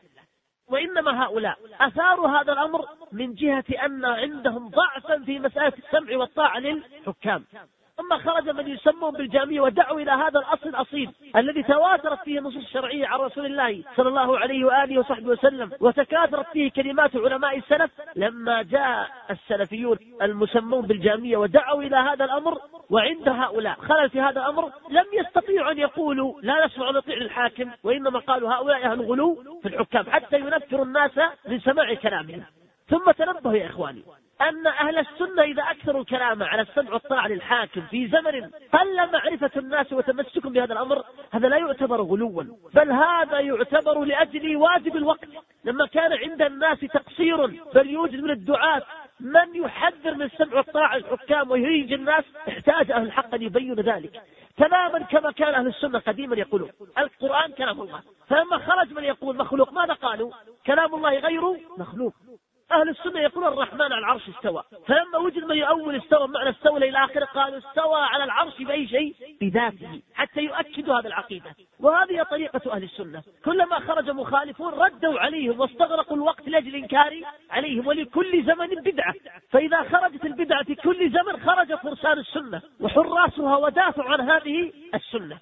وإنما هؤلاء أثاروا هذا الأمر من جهة أن عندهم ضعفا في مسألة السمع والطاعة للحكام. أما خرج من يسمون بالجامية ودعوا إلى هذا الأصل الأصيل الذي تواترت فيه النصوص الشرعية عن رسول الله صلى الله عليه وآله وصحبه وسلم، وتكاثرت فيه كلمات علماء السلف، لما جاء السلفيون المسمون بالجامية ودعوا إلى هذا الأمر وعند هؤلاء خلل في هذا الأمر، لم يستطيعوا أن يقولوا لا نسمع ونطيع الحاكم، وإنما قالوا هؤلاء أهل غلو في الحكام حتى ينفروا الناس من سماع كلامهم. ثم تنبهوا يا إخواني أن أهل السنة إذا أكثروا الكلام على السمع والطاعة للحاكم في زمن قل معرفة الناس وتمسكهم بهذا الأمر، هذا لا يعتبر غلوا، بل هذا يعتبر لأجل واجب الوقت، لما كان عند الناس تقصير، بل يوجد من الدعاة من يحذر من السمع والطاعة للحكام ويهيج الناس، احتاج أهل الحق أن يبين ذلك تماما كما كان أهل السنة قديما يقولون القرآن كلام الله. فلما خرج من يقول مخلوق ماذا قالوا؟ كلام الله غير مخلوق. أهل السنة يقولون الرحمن على العرش استوى، فلما وجد من يؤول استوى معنى استوى إلى آخره قالوا استوى على العرش بأي شيء؟ بذاته، حتى يؤكدوا هذه العقيدة. وهذه طريقة أهل السنة، كلما خرج مخالفون ردوا عليهم واستغرقوا الوقت لأجل الإنكار عليهم. ولكل زمن بدعة، فإذا خرجت البدعة في كل زمن خرج فرسان السنة وحراسها ودافعوا عن هذه السنة.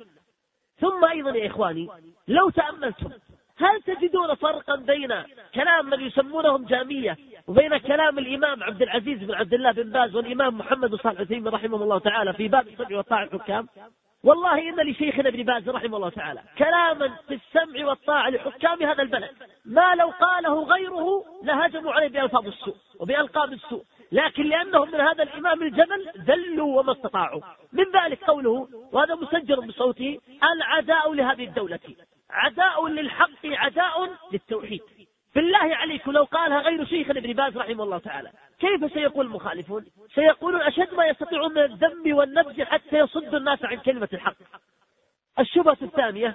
ثم أيضا يا إخواني لو تأملتم هل تجدون فرقا بين كلام من يسمونهم جامية وبين كلام الإمام عبد العزيز بن عبد الله بن باز والإمام محمد بن صالح العثيمين رحمه الله تعالى في باب السمع والطاعة الحكام؟ والله إن لشيخنا ابن باز رحمه الله تعالى كلاما في السمع والطاعة لحكام هذا البلد ما لو قاله غيره لهجموا عليه بألفاظ السوء وبألقاب السوء، لكن لأنهم من هذا الإمام الجبل ذلوا وما استطاعوا. من ذلك قوله، وهذا مسجل بصوته: العداء لهذه الدولة عداء للحق عداء للتوحيد. بالله عليكم لو قالها غير شيخنا ابن باز رحمه الله تعالى كيف سيقول المخالفون؟ سيقولون أشد ما يستطيعون من الذم والنبذ حتى يصدوا الناس عن كلمة الحق. الشبهة الثانية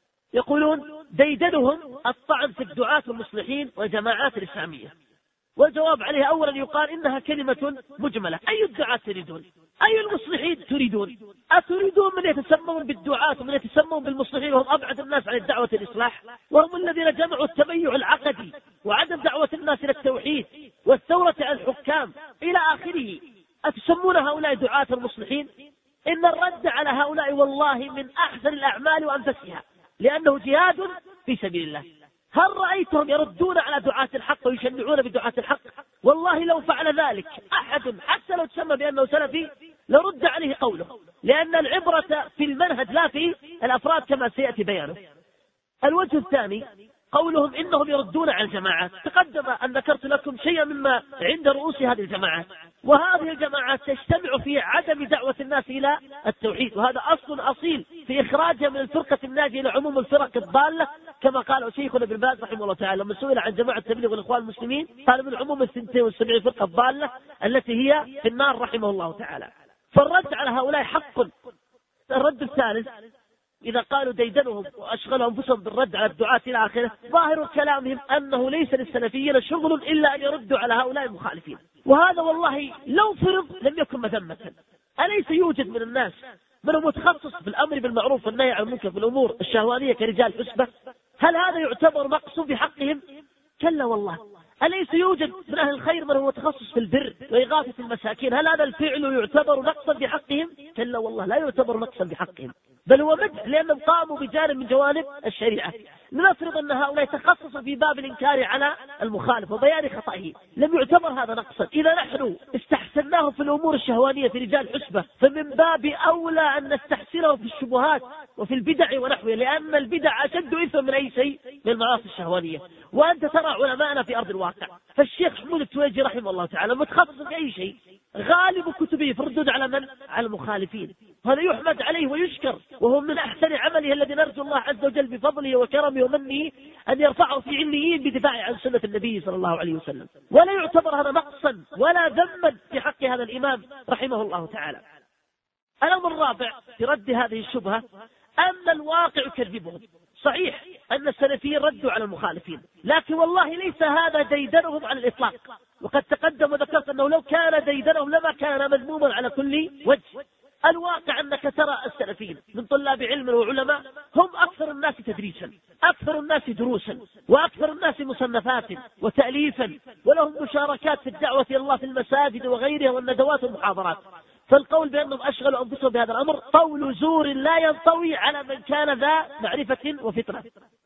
يقولون ديدنهم الطعن في الدعاة والمصلحين والجماعات الإسلامية، والجواب عليه أولا يقال إنها كلمة مجملة. أي الدعاة تريدون؟ أي المصلحين تريدون؟ أتريدون من يتسمون بالدعاة ومن يتسمون بالمصلحين وهم أبعد الناس عن الدعوة الإصلاح، وهم الذين جمعوا التميع العقدي وعدم دعوة الناس إلى التوحيد والثورة على الحكام إلى آخره؟ أتسمون هؤلاء دعاة المصلحين؟ إن الرد على هؤلاء والله من أحسن الأعمال وأنفسها، لأنه جهاد في سبيل الله. هل رأيتهم يردون على دعاة الحق ويشنعون بدعاة الحق؟ والله لو فعل ذلك أحد حتى لو تسمى بأنه سلفي لرد عليه قوله، لأن العبرة في المنهج لا في الأفراد كما سيأتي بيانه. الوجه الثاني قولهم إنهم يردون على الجماعات. تقدم أن ذكرت لكم شيئا مما عند رؤوس هذه الجماعات، وهذه الجماعات تجتمع في عدم دعوة الناس إلى التوحيد، وهذا أصل أصيل في إخراجها من الفرقة الناجية إلى عموم الفرق الضالة، كما قال شيخنا ابن باز رحمه الله تعالى لما سئل عن جماعة التبليغ والإخوان المسلمين قال من عموم 72 فرقة الضالة التي هي في النار رحمه الله تعالى. فالرد على هؤلاء حق. الرد الثالث إذا قالوا ديدنهم وأشغلوا أنفسهم بالرد على الدعاة إلى آخره، ظاهر كلامهم أنه ليس للسلفيين شغل إلا أن يردوا على هؤلاء المخالفين، وهذا والله لو فرض لم يكن مذمة. أليس يوجد من الناس من هو متخصص في الأمر بالمعروف والنهي عن المنكر في الأمور الشهوانية كرجال حسبة؟ هل هذا يعتبر نقص في حقهم؟ كلا والله. أليس يوجد من أهل الخير من هو متخصص في البر وإغاثة المساكين؟ هل هذا الفعل يعتبر نقصا بحقهم؟ كلا والله لا يعتبر نقصا بحقهم، بل هو مدح لأنهم قاموا بجانب من جوانب الشريعة. لنفرض أن هؤلاء تخصصوا في باب الإنكار على المخالف وبيان خطئه، لم يعتبر هذا نقصا. إذا نحن استحسناه في الأمور الشهوانية في رجال حسبة فمن باب أولى أن نستحسنه في الشبهات وفي البدع ونحوه، لأن البدع أشد إثما من أي شيء من المعاصي الشهوانية. وأنت ترى علماءنا في أرض الواقع، فالشيخ حمود التويجي رحمه الله تعالى متخصص في أي شيء، غالب كتبه في الردود على من؟ على المخالفين. هذا يحمد عليه ويشكر، وهو من أحسن عمله الذي نرجو الله عز وجل بفضله وكرمه ومنه أن يرفعه في عليين بدفاعه عن سنة النبي صلى الله عليه وسلم، ولا يعتبر هذا نقصا ولا ذما في حق هذا الإمام رحمه الله تعالى. الأمر الرابع في رد هذه الشبهة أن الواقع يكذبهم. صحيح أن السلفيين ردوا على المخالفين، لكن والله ليس هذا ديدنهم على الإطلاق، وقد تقدم وذكرت أنه لو كان ديدنهم لما كان مذموما على كل وجه. الواقع أنك ترى السلفيين من طلاب علم وعلماء هم أكثر الناس تدريسا، أكثر الناس دروسا، وأكثر الناس مصنفات وتأليفا، ولهم مشاركات في الدعوة إلى الله في المساجد وغيرها والندوات والمحاضرات. فالقول بأنهم أشغلوا أنفسهم بهذا الأمر قول زور لا ينطوي على من كان ذا معرفة وفطرة.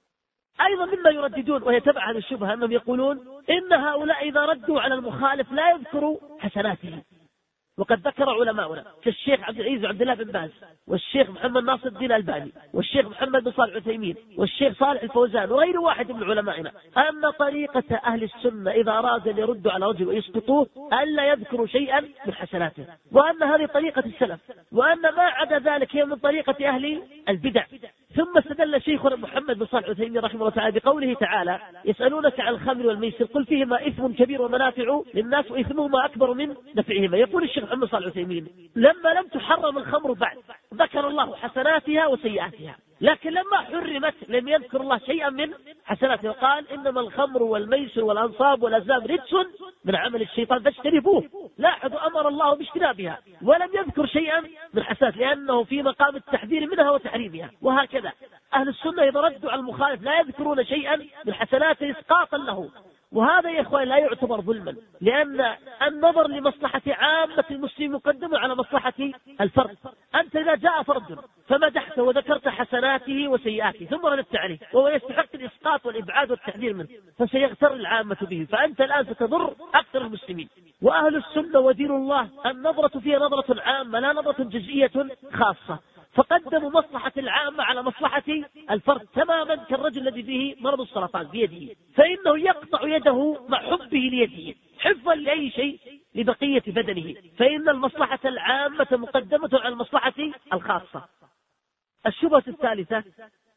أيضا مما يرددون وهي تبع هذه الشبهة أنهم يقولون إن هؤلاء إذا ردوا على المخالف لا يذكروا حسناته، وقد ذكر علماؤنا كالشيخ عبد العزيز وعبد الله بن باز والشيخ محمد ناصر الدين الألباني والشيخ محمد بن صالح العثيمين والشيخ صالح الفوزان وغير واحد من علمائنا أن طريقة أهل السنة إذا أراد أن يردوا على رجل ويسقطوه ألا يذكروا شيئا من حسناته، وأن هذه طريقة السلف، وأن ما عدا ذلك هي من طريقة أهل البدع. ثم استدل شيخنا محمد بن صالح العثيمين رحمه الله تعالى بقوله تعالى يسألونك عن الخمر والميسر قل فيهما إثم كبير ومنافع للناس وإثمهما أكبر من نفعهما. يقول الشيخ محمد صالح العثيمين لما لم تحرم الخمر بعد ذكر الله حسناتها وسيئاتها، لكن لما حرمت لم يذكر الله شيئا من حسناتها، وقال إنما الخمر والميسر والأنصاب والأزلام رجس من عمل الشيطان فاجتنبوه. لاحظوا أمر الله باجتنابها ولم يذكر شيئا من حسنات لأنه في مقام التحذير منها وتحريمها. وهكذا أهل السنة إذا ردوا على المخالف لا يذكرون شيئا من حسنات إسقاطا له، وهذا يا إخوان لا يعتبر ظلما، لأن النظر لمصلحة عامة المسلمين مقدم على مصلحة الفرد. أنت إذا جاء فرد فمدحته وذكرت حسناته وسيئاته ثم رددت عليه وهو يستحق الإسقاط والإبعاد والتحذير منه فسيغتر العامة به، فأنت الآن ستضر أكثر المسلمين. وأهل السنة ودين الله النظرة فيها نظرة عامة لا نظرة جزئية خاصة، فقدموا مصلحة العامة على مصلحة الفرد تماما كالرجل الذي فيه مرض السرطان بيده، فإنه يقطع يده مع حبه ليده حفظا لأي شيء لبقية بدنه، فإن المصلحة العامة مقدمة على المصلحة الخاصة. الشبهة الثالثة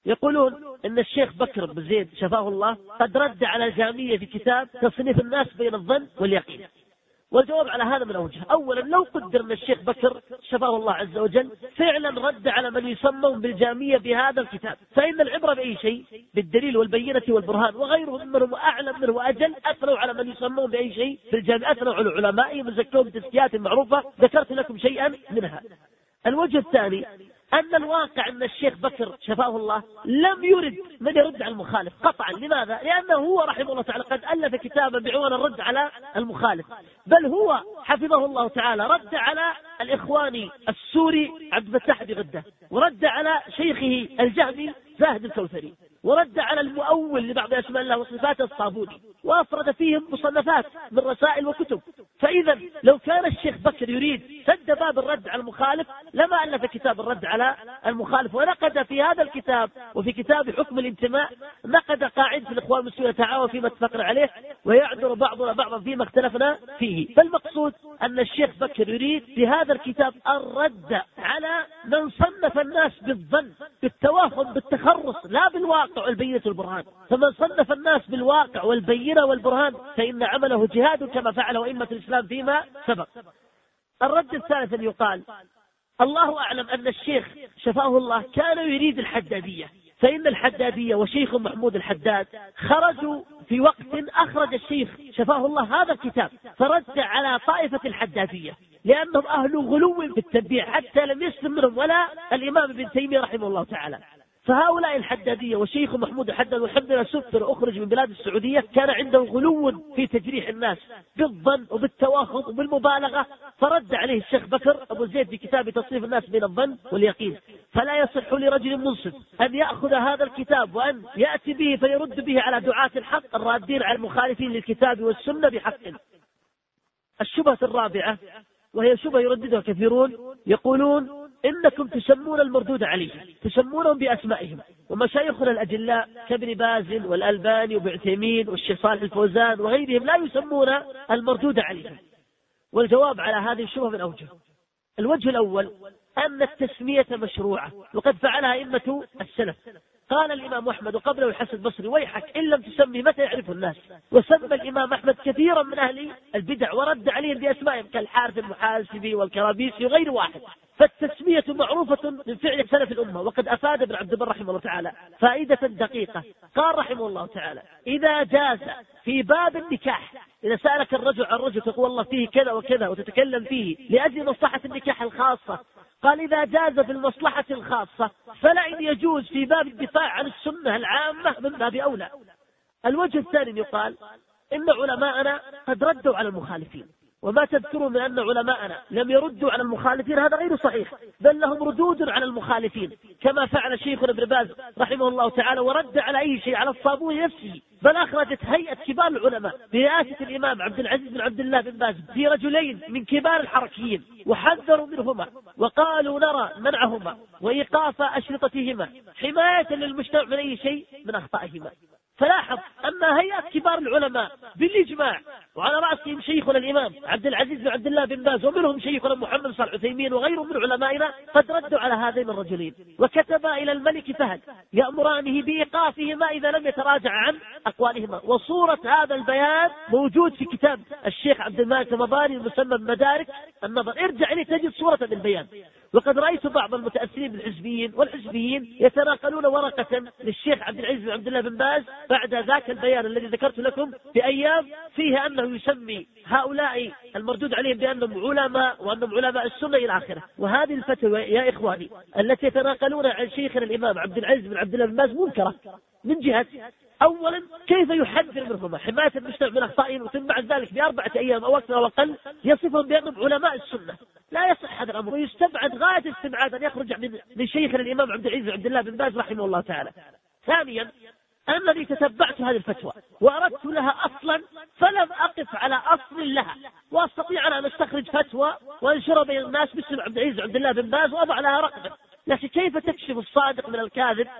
يقولون إن الشيخ بكر بن زيد شفاه الله قد رد على الجهمية في كتاب تصنيف الناس بين الظن واليقين. والجواب على هذا من أوجه. أولا، لو قدر أن الشيخ بكر شفاه الله عز وجل فعلا رد على من يسمون بالجهمية بهذا الكتاب، فإن العبرة بأي شيء؟ بالدليل والبينة والبرهان. وغيرهم منهم أعلم منه وأجل أثنوا على من يسمون بأي شيء بالجهمية، أثنوا على علمائهم وزكوهم بتزكيات معروفة ذكرت لكم شيئا منها. الوجه الثاني أن الواقع أن الشيخ بكر شفاه الله لم يرد من يرد على المخالف قطعا. لماذا؟ لأنه هو رحمه الله تعالى قد ألف كتابا بعنوان الرد على المخالف، بل هو حفظه الله تعالى رد على الإخواني السوري عبد الفتاح بغدة، ورد على شيخه الجهمي زاهد الكوثري، ورد على المؤول لبعض أسماء الله وصفاته الصابوني، وأفرد فيهم مصنفات من رسائل وكتب. فإذا لو كان الشيخ بكر يريد سد باب الرد على المخالف لما ألف كتاب الرد على المخالف. ونقد في هذا الكتاب وفي كتاب حكم الانتماء نقد قاعدة الإخوان المسلمين يتعاون فيما اتفقنا عليه ويعذر بعضنا بعضا فيما اختلفنا فيه. فالمقصود أن الشيخ بكر يريد بهذا الكتاب الرد على من صنف الناس بالظن بالتوهم بالتخرص لا بالواقع والبينة والبرهان. فمن صنف الناس بالواقع والبينة والبرهان فإن عمله جهاد كما فعله أئمة الإسلام فيما سبق. الرد الثالث أن يقال الله أعلم أن الشيخ شفاه الله كان يريد الحدادية، فإن الحدادية وشيخ محمود الحداد خرجوا في وقت أخرج الشيخ شفاه الله هذا الكتاب فرد على طائفة الحدادية لأنهم أهل غلو في التبديع حتى لم يسلم منهم ولا الإمام ابن تيمية رحمه الله تعالى. فهؤلاء الحدادية وشيخ محمود الحداد والحمد لله سفر وأخرج من بلاد السعودية كان عنده غلو في تجريح الناس بالظن وبالتواخذ وبالمبالغة، فرد عليه الشيخ بكر أبو زيد في كتاب تصنيف الناس بين الظن واليقين. فلا يصح لرجل منصف أن يأخذ هذا الكتاب وأن يأتي به فيرد به على دعاة الحق الرادين على المخالفين للكتاب والسنة بحق. الشبهة الرابعة وهي شبهة يرددها كثيرون، يقولون إنكم تسمون المردود عليه تسمونهم بأسمائهم، ومشايخنا الأجلاء كابن باز والألباني وابن عثيمين والشيخ صالح الفوزان وغيرهم لا يسمون المردود عليهم. والجواب على هذه الشبهة من أوجه. الوجه الأول أن التسمية مشروعة وقد فعلها أئمة السلف. قال الإمام أحمد وقبله الحسن البصري ويحك إن لم تسمي متى يعرف الناس. وسمى الإمام أحمد كثيرا من أهل البدع ورد عليهم بأسمائهم كالحارث المحاسبي والكرابيسي وغير واحد. فالتسمية معروفة من فعل سلف الأمة. وقد أفاد ابن عبد البر رحمه الله تعالى فائدة دقيقة. قال رحمه الله تعالى إذا جاز في باب النكاح، إذا سألك الرجل عن رجل تقول والله فيه كذا وكذا وتتكلم فيه لأجل مصلحة النكاح الخاصة، قال إذا جاز في المصلحة الخاصة فلا إن يجوز في باب الدفاع عن السنة العامة من باب أولى. الوجه الثاني يقال إن علماءنا قد ردوا على المخالفين، وما تذكروا من أن علماءنا لم يردوا على المخالفين هذا غير صحيح، بل لهم ردود على المخالفين كما فعل شيخنا ابن باز رحمه الله تعالى ورد على أي شيء على الصابوني نفسه. بل أخرجت هيئة كبار العلماء برئاسة الإمام عبد العزيز بن عبد الله بن باز في رجلين من كبار الحركيين وحذروا منهما وقالوا نرى منعهما وإيقاف أشرطتهما حماية للمجتمع من أي شيء من أخطائهما. فلاحظ أن هيئة كبار العلماء بالإجماع وعلى رأسهم شيخنا الإمام عبد العزيز بن عبد الله بن باز ومنهم شيخنا محمد صالح العثيمين وغيرهم من علمائنا قد ردوا على هذين الرجلين وكتبا إلى الملك فهد يأمرانه بإيقافهما إذا لم يتراجع عن أقوالهما. وصورة هذا البيان موجود في كتاب الشيخ عبد المالك المباني المسمى بمدارك النظر، ارجع إليه تجد صورة البيان. وقد رأيت بعض المتأثرين بالحزبيين والحزبيين يتناقلون ورقة للشيخ عبد العزيز بن عبد الله بن باز بعد ذاك البيان الذي ذكرت لكم في أيام فيه أنه يسمي هؤلاء المردود عليهم بأنهم علماء وأنهم علماء السنة إلى آخره. وهذه الفتوى يا إخواني التي يتناقلون عن شيخنا الإمام عبد العزيز بن عبد الله بن باز منكرة من جهة أولا كيف يحذر منهما حماية المجتمع من أخطائهم، وثم بعد ذلك ب4 أيام أو أكثر أو أقل يصفهم بأنهم علماء السنة. لا يصح هذا الأمر ويستبعد غاية الاستبعاد أن يخرج من شيخنا الإمام عبد العزيز بن عبد الله بن باز رحمه الله تعالى. ثانيا أنني تتبعت هذه الفتوى وأردت لها أصلا فلم أقف على أصل لها، وأستطيع أن أستخرج فتوى وأنشرها بين الناس باسم عبد العزيز بن عبد الله بن باز وأضع لها رقما. لكن كيف تكشف الصادق من الكاذب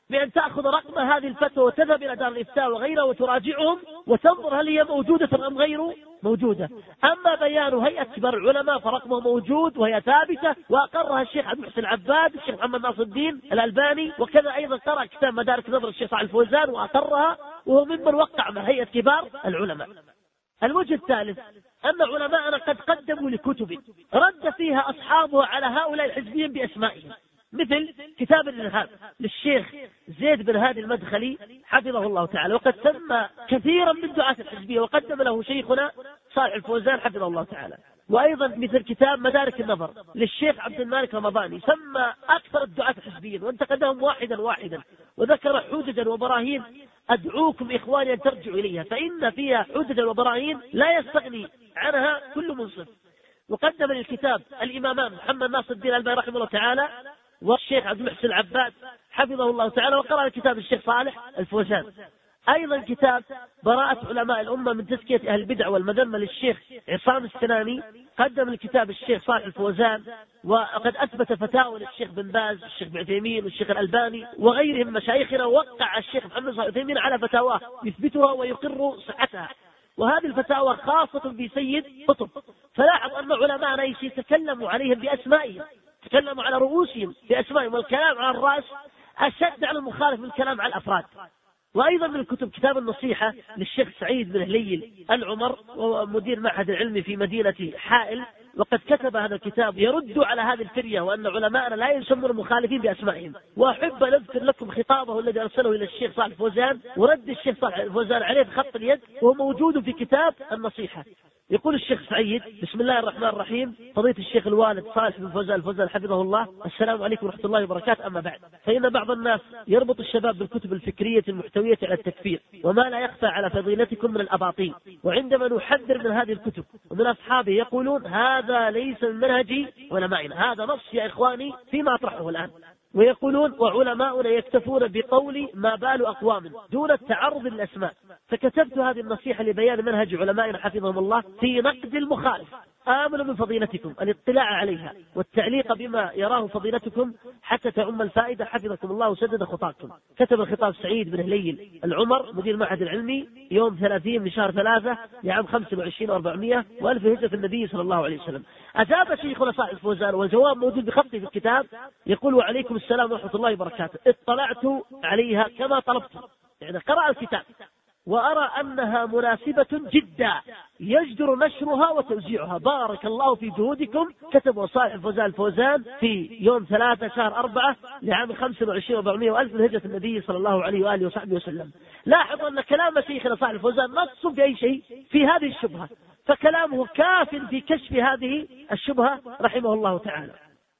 بأن تأخذ رقم هذه الفتوى وتذهب إلى دار الإفتاء وغيرها وتراجعهم وتنظر هل هي موجودة أم غير موجودة. أما بيان هيئة كبار العلماء فرقمه موجود وهي ثابتة وأقرها الشيخ عبد المحسن العباد، الشيخ محمد ناصر الدين الألباني، وكذا أيضا قرأ كتاب مدارك النظر الشيخ صالح الفوزان وأقرها، وهو ممن وقع مع هيئة كبار العلماء. الوجه الثالث أن علماءنا قد قدموا لكتب رد فيها أصحابها على هؤلاء الحزبيين بأسمائهم، مثل كتاب الإرهاب للشيخ زيد بن هادي المدخلي حفظه الله تعالى، وقد سمى كثيرا من دعاة الحزبية وقدم له شيخنا صالح الفوزان حفظه الله تعالى. وأيضا مثل كتاب مدارك النظر للشيخ عبد المالك رمضاني سمى أكثر الدعاة الحزبيين وانتقدهم واحدا واحدا وذكر حججا وبراهين أدعوكم إخواني أن ترجعوا إليها، فإن فيها حججا وبراهين لا يستغني عنها كل منصف. وقدم للكتاب الإمامان محمد ناصر الدين الألباني رحمه الله تعالى والشيخ عبد المحسن العباد حفظه الله تعالى، وقرأ كتاب الشيخ صالح الفوزان. أيضا كتاب براءة علماء الأمة من تزكية أهل البدع والمذمة للشيخ عصام السناني قدم الكتاب الشيخ صالح الفوزان، وقد أثبت فتاوى للشيخ بن باز والشيخ ابن عثيمين والشيخ الألباني وغيرهم من مشايخنا، ووقع الشيخ محمد صالح العثيمين على فتاواه يثبتها ويقر صحتها، وهذه الفتاوى خاصة بسيد قطب. فلاحظ أن علماءنا يتكلموا عليهم بأسمائهم، تكلموا على رؤوسهم بأسمائهم، والكلام على الرأس أشد على المخالف من الكلام على الأفراد. وأيضا من الكتب كتاب النصيحة للشيخ سعيد بن هليل العمر ومدير معهد العلم في مدينة حائل، وقد كتب هذا الكتاب يرد على هذه الفرية وأن علماءنا لا يسمون المخالفين بأسمائهم. وأحب أن أذكر لكم خطابه الذي أرسله إلى الشيخ صالح الفوزان ورد الشيخ صالح الفوزان عليه بخط اليد، وهو موجود في كتاب النصيحة. يقول الشيخ سعيد: بسم الله الرحمن الرحيم، فضيلة الشيخ الوالد صالح بن فوزان الفوزان حفظه الله، السلام عليكم ورحمة الله وبركاته. أما بعد، فإن بعض الناس يربط الشباب بالكتب الفكرية المحتوية على التكفير وما لا يخفى على فضيلتكم من الأباطيل، وعندما نحذر من هذه الكتب ومن أصحابه يقولون هذا ليس من منهجي علمائنا، هذا نص يا إخواني فيما أطرحه الآن. ويقولون وعلماؤنا يكتفون بقول ما بال أقوام دون التعرض للأسماء. فكتبت هذه النصيحة لبيان منهج علمائنا حفظهم الله في نقد المخالف. آمل من فضيلتكم الاطلاع عليها والتعليق بما يراه فضيلتكم حتى تعم الفائدة، حفظكم الله وسدد خطاكم. كتب الخطاب سعيد بن هليل العمر مدير المعهد العلمي يوم 30 من شهر 3 لعام 25 و400 وألف هجرة النبي صلى الله عليه وسلم. أجاب شيخنا صالح الفوزان والجواب موجود بخطه في الكتاب، يقول: وعليكم السلام ورحمة الله وبركاته، اطلعت عليها كما طلبت، يعني قرأ الكتاب، وأرى أنها مناسبة جدا يجدر نشرها وتوزيعها، بارك الله في جهودكم. كتبه صالح الفوزان في يوم 3 شهر 4 لعام 25 و400 وألف من هجرة النبي صلى الله عليه وآله وصحبه وسلم. لاحظ أن كلام شيخنا صالح الفوزان نص في أي شيء في هذه الشبهة، فكلامه كاف في كشف هذه الشبهة رحمه الله تعالى.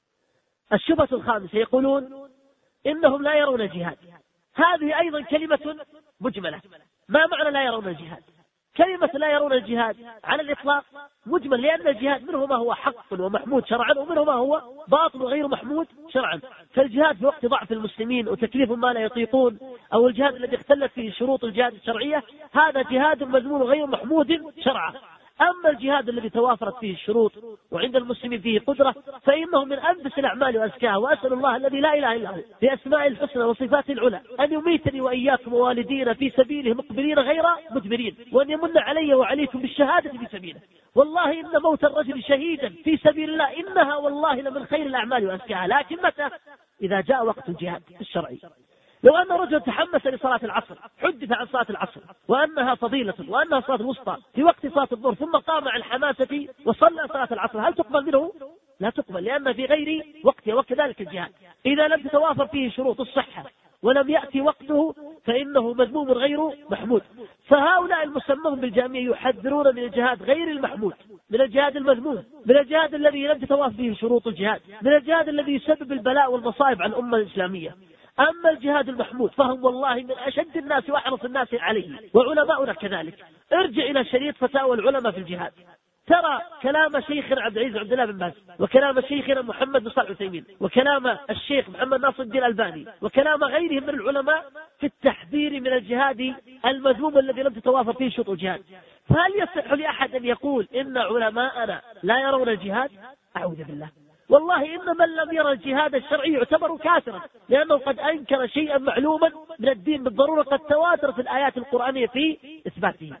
الشبهة الخامسة، يقولون إنهم لا يرون الجهاد. هذه أيضا كلمة مجملة. ما معنى لا يرون الجهاد؟ كلمة لا يرون الجهاد على الإطلاق مجمل، لأن الجهاد منه ما هو حق ومحمود شرعا ومنه ما هو باطل وغير محمود شرعا. فالجهاد في وقت ضعف المسلمين وتكليف ما لا يطيقون، أو الجهاد الذي اختلت فيه شروط الجهاد الشرعية، هذا جهاد مذموم غير محمود شرعا. أما الجهاد الذي توافرت فيه الشروط وعند المسلمين فيه قدرة فإنه من أنفس الأعمال وأزكاها. وأسأل الله الذي لا إله إلا هو بأسماء الحسنى وصفاته العلى أن يميتني وإياكم ووالدينا في سبيله مقبلين غير مدبرين، وأن يمن علي وعليكم بالشهادة في سبيله. والله إن موت الرجل شهيدا في سبيل الله إنها والله لمن خير الأعمال وأزكاها، لكن متى؟ إذا جاء وقت الجهاد الشرعي. لو أن رجل تحمس لصلاة العصر، حدث عن صلاة العصر وأنها فضيلة وأنها صلاة الوسطى في وقت صلاة الظهر، ثم قام عن الحماسة وصلى صلاة العصر، هل تقبل منه؟ لا تقبل، لأن في غير وقته. وكذلك الجهاد إذا لم تتوافر فيه شروط الصحة ولم يأتي وقته فإنه مذموم غير محمود. فهؤلاء المسمون بالجامعة يحذرون من الجهاد غير المحمود، من الجهاد المذموم، من الجهاد الذي لم تتوافر فيه شروط الجهاد، من الجهاد الذي يسبب البلاء والمصائب على الأمة الإسلامية. أما الجهاد المحمود فهم والله من أشد الناس وأحرص الناس عليه، وعلماؤنا كذلك. ارجع إلى شريط فتاوى العلماء في الجهاد، ترى كلام شيخنا عبد العزيز عبد الله بن باز، وكلام شيخنا محمد بن صالح العثيمين، وكلام الشيخ محمد ناصر الدين الألباني، وكلام غيرهم من العلماء في التحذير من الجهاد المذموم الذي لم تتوافر فيه شروط الجهاد. فهل يصح لأحد أن يقول إن علماءنا لا يرون الجهاد؟ أعوذ بالله. والله إن من لم يرى الجهاد الشرعي يعتبر كافرا، لأنه قد أنكر شيئا معلوما من الدين بالضرورة قد تواترت الآيات القرآنية في إثباته.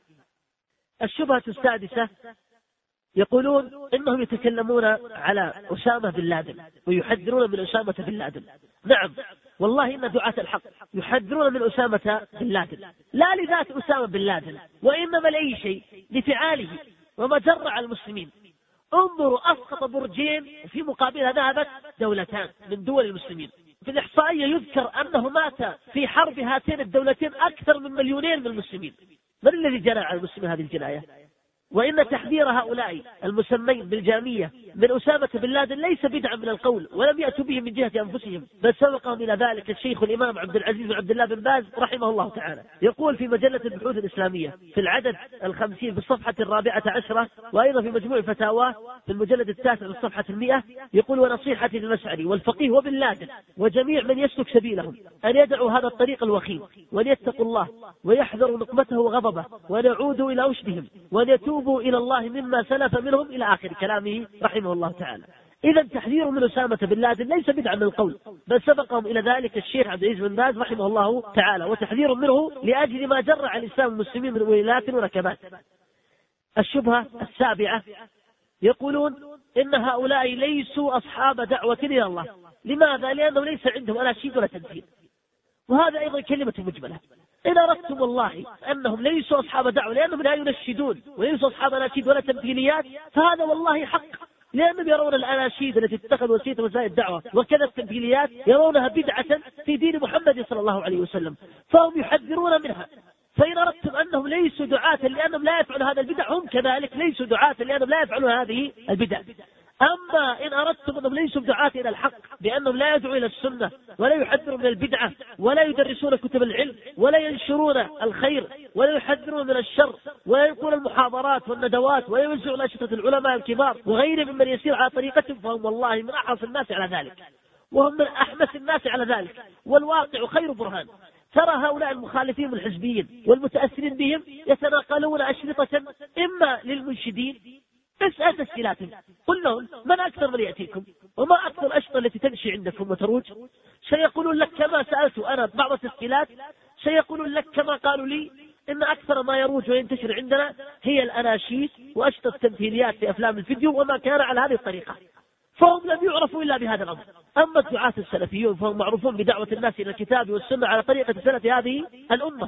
الشبهة السادسة، يقولون إنهم يتكلمون على أسامة بن لادن ويحذرون من أسامة بن لادن. نعم والله إن دعاة الحق يحذرون من أسامة بن لادن، لا لذات أسامة بن لادن، وإنما لأي شيء، لفعاله وما جرى على المسلمين. انظروا، أسقط برجين في مقابلها ذهبت دولتان من دول المسلمين. في الإحصائية يذكر أنه مات في حرب هاتين الدولتين أكثر من 2,000,000 من المسلمين. من الذي جنى على المسلمين هذه الجناية؟ وإن تحذير هؤلاء المسمين بالجامية من أسامة بن لادن ليس بدعا من القول، ولم يأتوا به من جهة أنفسهم، بل سبقهم إلى ذلك الشيخ الإمام عبد العزيز بن عبد الله بن باز رحمه الله تعالى. يقول في مجلة البحوث الإسلامية في العدد 50 في الصفحة 14، وأيضا في مجموع فتاواه في المجلد 9 في الصفحة 100، يقول: ونصيحتي للمشعري والفقيه وبن لادن وجميع من يسلك سبيلهم أن يدعوا هذا الطريق الوخيم، وأن يتقوا الله ويحذروا نقمته وغضبه، وأن يعودوا إلى رشدهم، وأن يتوبوا إلى الله مما سلف منهم، إلى آخر كلامه رحمه الله تعالى. إذا تحذير من أسامة بن لادن ليس بدعا من القول، بل سبقهم إلى ذلك الشيخ عبد العزيز بن باز رحمه الله تعالى، وتحذير منه لأجل ما جرى على الإسلام المسلمين من ويلات ونكبات. الشبهة السابعة، يقولون إن هؤلاء ليسوا أصحاب دعوة إلى الله. لماذا؟ لأنه ليس عندهم أناشيد ولا تمثيل، وهذا أيضا كلمة مجملة. إن أردتم والله أنهم ليسوا أصحاب دعوة لأنهم لا ينشدون وليسوا أصحاب أناشيد ولا تمثيليات، فهذا والله حق، لأنهم يرون الأناشيد التي تتخذ وسيلة وسائل الدعوة وكذا التمثيليات يرونها بدعة في دين محمد صلى الله عليه وسلم، فهم يحذرون منها. فإن أردتم أنهم ليسوا دعاة لأنهم لا يفعلون هذا البدع، هم كذلك ليسوا دعاة لأنهم لا يفعلون هذه البدع. أما إن أردتم أنهم ليسوا دعاة إلى الحق بأنهم لا يدعوا إلى السنة ولا يحذرون من البدعة ولا يدرسون كتب العلم ولا ينشرون الخير ولا يحذرون من الشر ولا يلقون المحاضرات والندوات ولا يوزعون أشرطة العلماء الكبار وغيرهم ممن يسير على طريقتهم، فهم والله من أحرص الناس على ذلك، وهم من أحمس الناس على ذلك، والواقع خير برهان. ترى هؤلاء المخالفين الحزبيين والمتأثرين بهم يتناقلون أشرطة إما للمنشدين، اسأل تسجيلاتهم، قل لهم من أكثر من يأتيكم وما أكثر الأشرطة التي تمشي عندكم وتروج؟ سيقولون لك كما سألت أنا بعض التسجيلات، سيقولون لك كما قالوا لي إن أكثر ما يروج وينتشر عندنا هي الأناشيد وأشرطة التمثيليات في أفلام الفيديو وما كان على هذه الطريقة، فهم لم يعرفوا إلا بهذا الأمر. أما الدعاة السلفيون فهم معروفون بدعوة الناس إلى الكتاب والسنة على طريقة سلف هذه الأمة.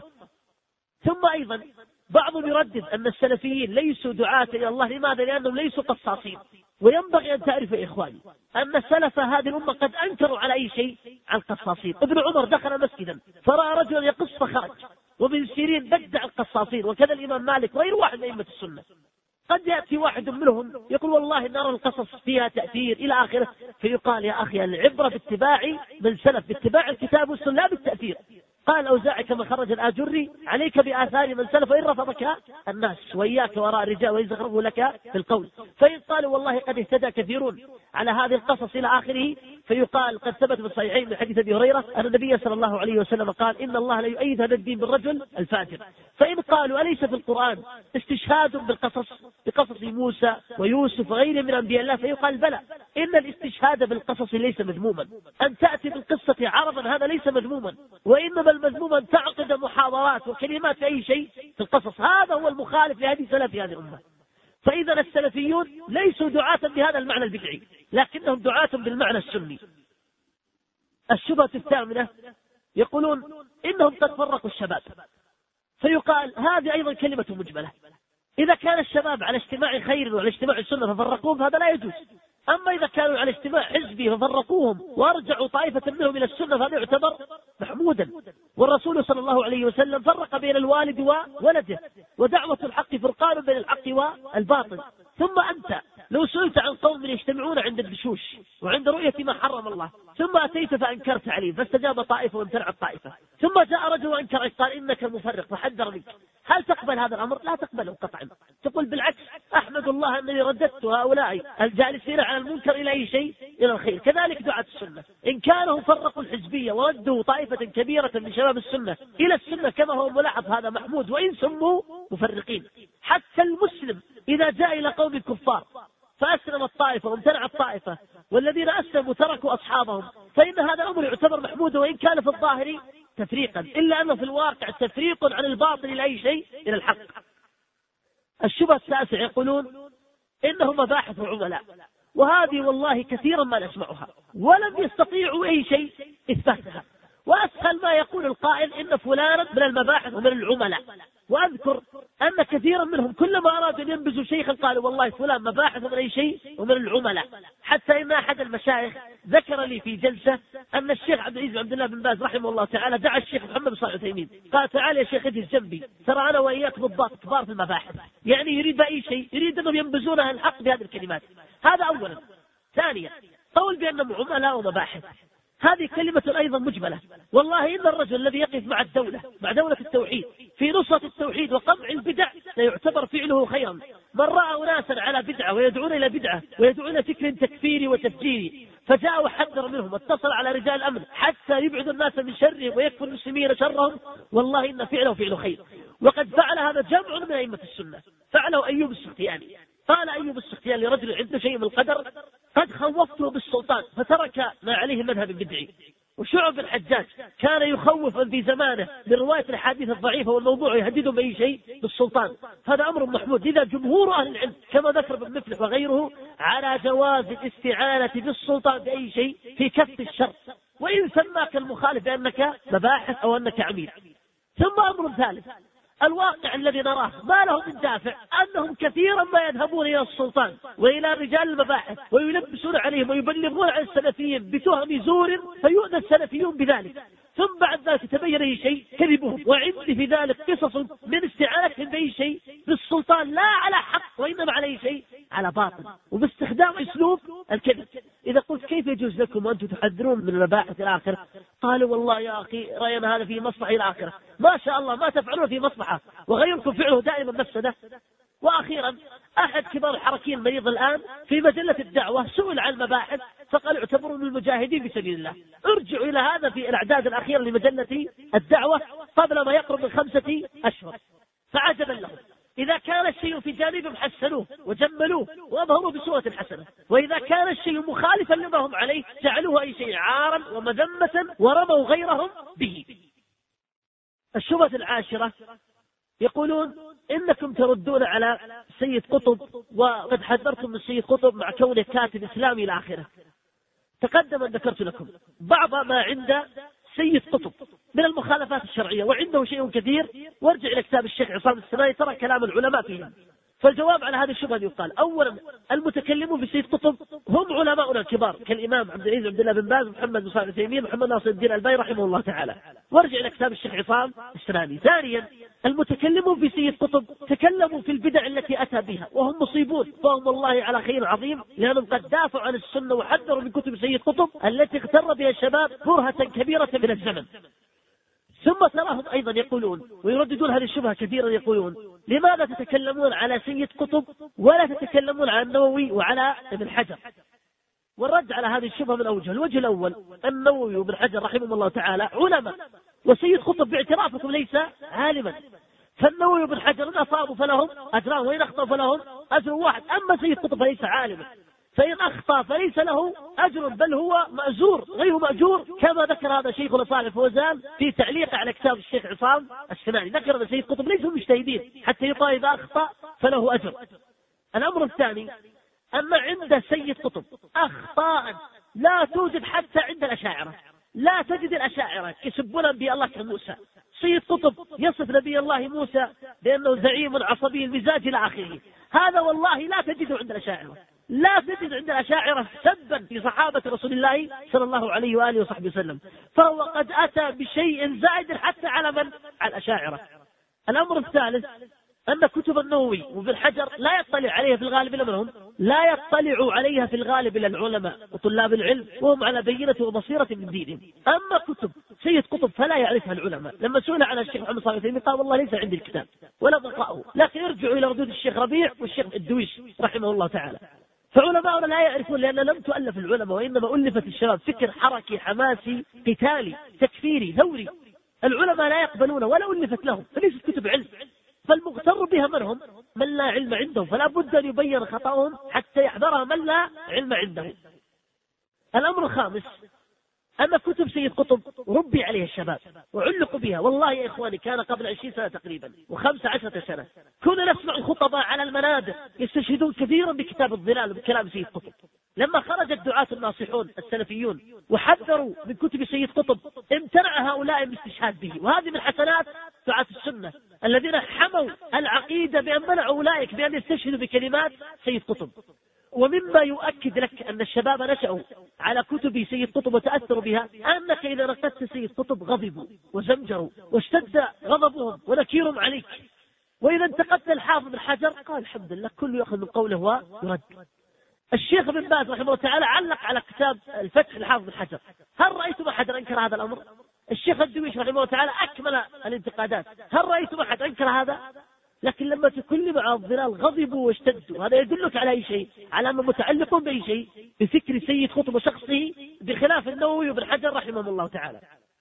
ثم أيضا بعضهم يردد أن السلفيين ليسوا دعاة إلى الله. لماذا؟ لأنهم ليسوا قصاصين. وينبغي أن تعرف يا إخواني أن سلف هذه الأمة قد أنكروا على أي شيء عن القصاصين. ابن عمر دخل مسجدا فرأى رجلا يقص فخرج، وابن سيرين بدع القصاصين، وكذا الإمام مالك غير واحد من أئمة السنة. قد يأتي واحد منهم يقول والله نرى القصص فيها تأثير إلى آخره، فيقال يا أخي العبرة باتباع من سلف، باتباع الكتاب والسنة لا بالتأثير. قال أوزاعي كما خرج الآجري: عليك بآثار من سلف إن رفضك الناس، وإياك وراء الرجال وإن زخرفوا لك في القول. فإن قالوا والله قد اهتدى كثيرون على هذه القصص إلى آخره، فيقال قد ثبت في الصحيحين من حديث أبي هريرة أن النبي صلى الله عليه وسلم قال: إن الله لا يؤيد هذا الدين بالرجل الفاجر. فإن قالوا أليس في القرآن استشهاد بقصص موسى ويوسف وغيرهم من أنبياء الله، فيقال بلى، إن الاستشهاد بالقصص ليس مذموما، أن تأتي بالقصة عرضا هذا ليس مذموما، وإنما المذموم أن تعقد محاضرات وكلمات في أي شيء في القصص. هذا هو المخالف لهذه سلف هذه الأمة. فإذا السلفيون ليسوا دعاة بهذا المعنى البدعي، لكنهم دعاة بالمعنى السني. الشبهة الثامنة، يقولون إنهم قد فرقوا الشباب، فيقال هذه أيضا كلمة مجملة. إذا كان الشباب على اجتماع خير وعلى اجتماع السنة ففرقوهم فهذا لا يجوز. أما إذا كانوا على اجتماع حزبي ففرقوهم وارجعوا طائفة منهم إلى السنة فهذا يعتبر محمودا. والرسول صلى الله عليه وسلم فرق بين الوالد وولده، ودعوة الحق فرقان بين الحق والباطل. ثم أنت لو سئلت عن قوم يجتمعون عند الدشوش وعند رؤية ما حرم الله، ثم أتيت فأنكرت عليه فاستجاب طائفة وامتنعت طائفة، ثم جاء رجل وأنكر قال إنك مفرق فحذر منك، هل تقبل هذا الأمر؟ لا تقبله قطعا. تقول بالعكس أحمد الله أنني رددت هؤلاء الجالسين على المنكر إلى أي شيء؟ إلى الخير. كذلك دعاة السنة إن كانوا فرقوا الحزبية وردوا طائفة كبيرة من شباب السنة إلى السنة كما هو ملاحظ هذا محمود، وإن سموا مفرقين. حتى المسلم إذا جاء إلى قوم كفار فأسلم الطائفة وامتنع الطائفة، والذين أسلموا تركوا أصحابهم، فإن هذا الأمر يعتبر محمودا وإن كان في الظاهر تفريقا، إلا أنه في الواقع تفريق عن الباطل إلى أي شيء، إلى الحق. الشبهة التاسعة يقولون إنه مباحث وعملاء، وهذه والله كثيرا ما نسمعها ولم يستطيعوا أي شيء إثباتها، وأسهل ما يقول القائل إن فلانا من المباحث ومن العملاء. وأذكر أن كثيرا منهم كلما أرادوا أن ينبذوا شيخا قالوا والله فلان مباحث ومن أي شيء ومن العملاء، حتى إن أحد المشايخ ذكر لي في جلسة أن الشيخ عبد العزيز بن عبد الله بن باز رحمه الله تعالى دعا الشيخ محمد صالح العثيمين قال تعال يا شيخ اجلس جنبي، ترى أنا وإياك بالضبط كبار في المباحث، يعني يريد أي شيء، يريد أنهم ينبذونها الحق بهذه الكلمات. هذا أولا. ثانيا، قول بأنهم عملاء ومباحث، هذه كلمة أيضا مجملة. والله إن الرجل الذي يقف مع الدولة، مع دولة التوحيد في نصرة التوحيد وقمع البدع لا يعتبر فعله خيرا. من رأى ناسا على بدعة ويدعون إلى بدعة ويدعون إلى فكر تكفيري وتفجيري فجاء وحذر منهم، اتصل على رجال الأمن حتى يبعد الناس من شرهم ويكفر المسلمين شرهم، والله إن فعله فعل خير. وقد فعل هذا جمع من أئمة السنة، فعله أيوب السختياني. قال أيوب السختياني لرجل عنده شيء من القدر قد خوفته بالسلطان فترك ما عليه مذهب البدعي. وشعب الحجاج كان يخوف في زمانه من رواية الحديث الضعيفة والموضوع يهددهم بأي شيء بالسلطان، هذا أمر محمود. لذا جمهور أهل العلم كما ذكر ابن مفلح وغيره على جواز الاستعانة بالسلطان بأي شيء في كف الشر، وإن سماك المخالف بأنك مباحث أو أنك عميل. ثم أمر ثالث، الواقع الذي نراه ما له من دافع أنهم كثيرا ما يذهبون إلى السلطان وإلى رجال المباحث ويلبسون عليهم ويبلغون عن السلفيين بتهم زور فيؤذى السلفيون بذلك، ثم بعد ذلك تبين أي شيء كذبهم. وعندي في ذلك قصص من استعانتهم بأي شيء بالسلطان لا على حق وإنما على أي شيء على باطل وباستخدام أسلوب الكذب. إذا قلت كيف يجوز لكم وأنتم تحذرون من المباحث الآخرة؟ قالوا والله يا أخي رأينا هذا في مصلحة الآخرة، ما شاء الله ما تفعلون في مصلحة وغيركم فعله دائما مفسدة. وأخيرا أحد كبار الحركيين المريض الآن في مجلة الدعوة سئل عن المباحث فقال اعتبروا من المجاهدين في سبيل الله. ارجعوا إلى هذا في الأعداد الأخيرة لمجلة الدعوة قبل ما يقرب من 5 أشهر، فعجبا لهم. إذا كان الشيء في جانبهم حسنوه وجملوه وأظهروا بصورة حسنة، وإذا كان الشيء مخالفا لما هم عليه جعلوه أي شيء عارا ومذمة ورموا غيرهم به. الشبهة العاشرة يقولون إنكم تردون على سيد قطب وقد حذرتم من سيد قطب مع كونه كاتب إسلامي إلى آخره. تقدم أن ذكرت لكم بعض ما عند سيد قطب من المخالفات الشرعية، وعنده شيء كثير، وارجع إلى كتاب الشيخ عصام السنائي ترى كلام العلماء فيه. فالجواب على هذه الشبهة يقال أولا المتكلمون في سيد قطب هم علماؤنا الكبار كالإمام عبد العزيز عبد الله بن باز، محمد بن صالح العثيمين، محمد ناصر الدين الألباني رحمه الله تعالى، وارجع إلى كتاب الشيخ عصام السنائي. ثانيا المتكلمون في سيد قطب تكلموا في البدع التي أتى بها وهم مصيبون، فهم والله على خير عظيم لأنهم قد دافعوا عن السنة وحذروا من كتب سيد قطب التي اغتر بها الشباب برهة كبيرة من الزمن. ثم تراهم أيضا يقولون ويرددون هذه الشبهة كثيرا، يقولون لماذا تتكلمون على سيد قطب ولا تتكلمون عن النووي وعلى ابن حجر؟ والرد على هذه الشبهة من أوجه. الوجه الأول النووي وابن حجر رحمه الله تعالى علماء، وسيد قطب باعترافكم ليس عالما، فالنووي وابن حجر إن أصابوا فلهم أجران وإن أخطأوا فلهم أجر واحد، أما سيد قطب فليس عالما، فإن أخطأ فليس له أجر بل هو مأجور غير مأجور، كما ذكر هذا شيخنا صالح الفوزان في تعليق على كتاب الشيخ عصام السنائي، ذكر أن سيد قطب ليسوا مجتهدين حتى يقال إذا أخطأ فله أجر. الأمر الثاني أما عند سيد قطب أخطاء لا توجد حتى عند الأشاعرة، لا تجد الأشاعرة يسبون نبي الله كموسى. سيد قطب يصف نبي الله موسى بأنه زعيم عصبي المزاج إلى آخره، هذا والله لا تجده عند الأشاعرة، لا تجد عند الأشاعرة سبا في صحابة رسول الله صلى الله عليه وآله وصحبه وسلم، فهو قد أتى بشيء زائد حتى على من؟ على الأشاعرة. الأمر الثالث أن كتب النووي وابن حجر لا يطلع عليها في الغالب إلا منهم، لا يطلع عليها في الغالب إلا العلماء وطلاب العلم وهم على بينة وبصيرة من دينهم. أما كتب سيد قطب فلا يعرفها العلماء. لما سئل على الشيخ محمد صالح العثيمين قال والله ليس عندي الكتاب ولا بقاؤه، لكن ارجعوا إلى ردود الشيخ ربيع والشيخ الدويش رحمه الله تعالى. فعلماؤنا لا يعرفون لأن لم تؤلف العلماء وإنما ألفت الشباب، فكر حركي حماسي قتالي تكفيري ثوري، العلماء لا يقبلون ولا ألفت لهم، فليست كتب علم. فالمغتر بها من هم؟ من لا علم عنده، فلا بد أن يبين خطأهم حتى يحذرها من لا علم عنده. الأمر الخامس أن كتب سيد قطب ربي عليها الشباب وعلقوا بها. والله يا إخواني كان قبل 20 سنة تقريبا و15 سنة كنا نسمع الخطباء على المنابر يستشهدون كثيرا بكتاب الظلال وبكلام سيد قطب. لما خرج الدعاة الناصحون السلفيون وحذروا من كتب سيد قطب امتنع هؤلاء من الاستشهاد به، وهذه من حسنات دعاة السنة الذين حموا العقيدة بأن منعوا أولئك بأن يستشهدوا بكلمات سيد قطب. ومما يؤكد لك أن الشباب نشأوا على كتب سيد قطب وتأثروا بها أنك إذا نقدت سيد قطب غضبوا وزمجروا واشتد غضبهم ونكيرهم عليك، وإذا انتقدت الحافظ بن حجر قال الحمد لله كل يأخذ من قوله ويرد. الشيخ ابن باز رحمه الله تعالى علق على كتاب الفتح الحافظ بن حجر. هل رأيتم أحد أنكر هذا الأمر؟ الشيخ الدويش رحمه الله تعالى أكمل الانتقادات. هل رأيتم أحد أنكر هذا؟ لكن لما تكلم على الظلال غضبوا واشتدوا، هذا يدلك على أي شيء؟ على أنهم متعلقون بأي شيء؟ بفكر سيد قطب وشخصه، بخلاف النووي وابن حجر رحمه الله تعالى.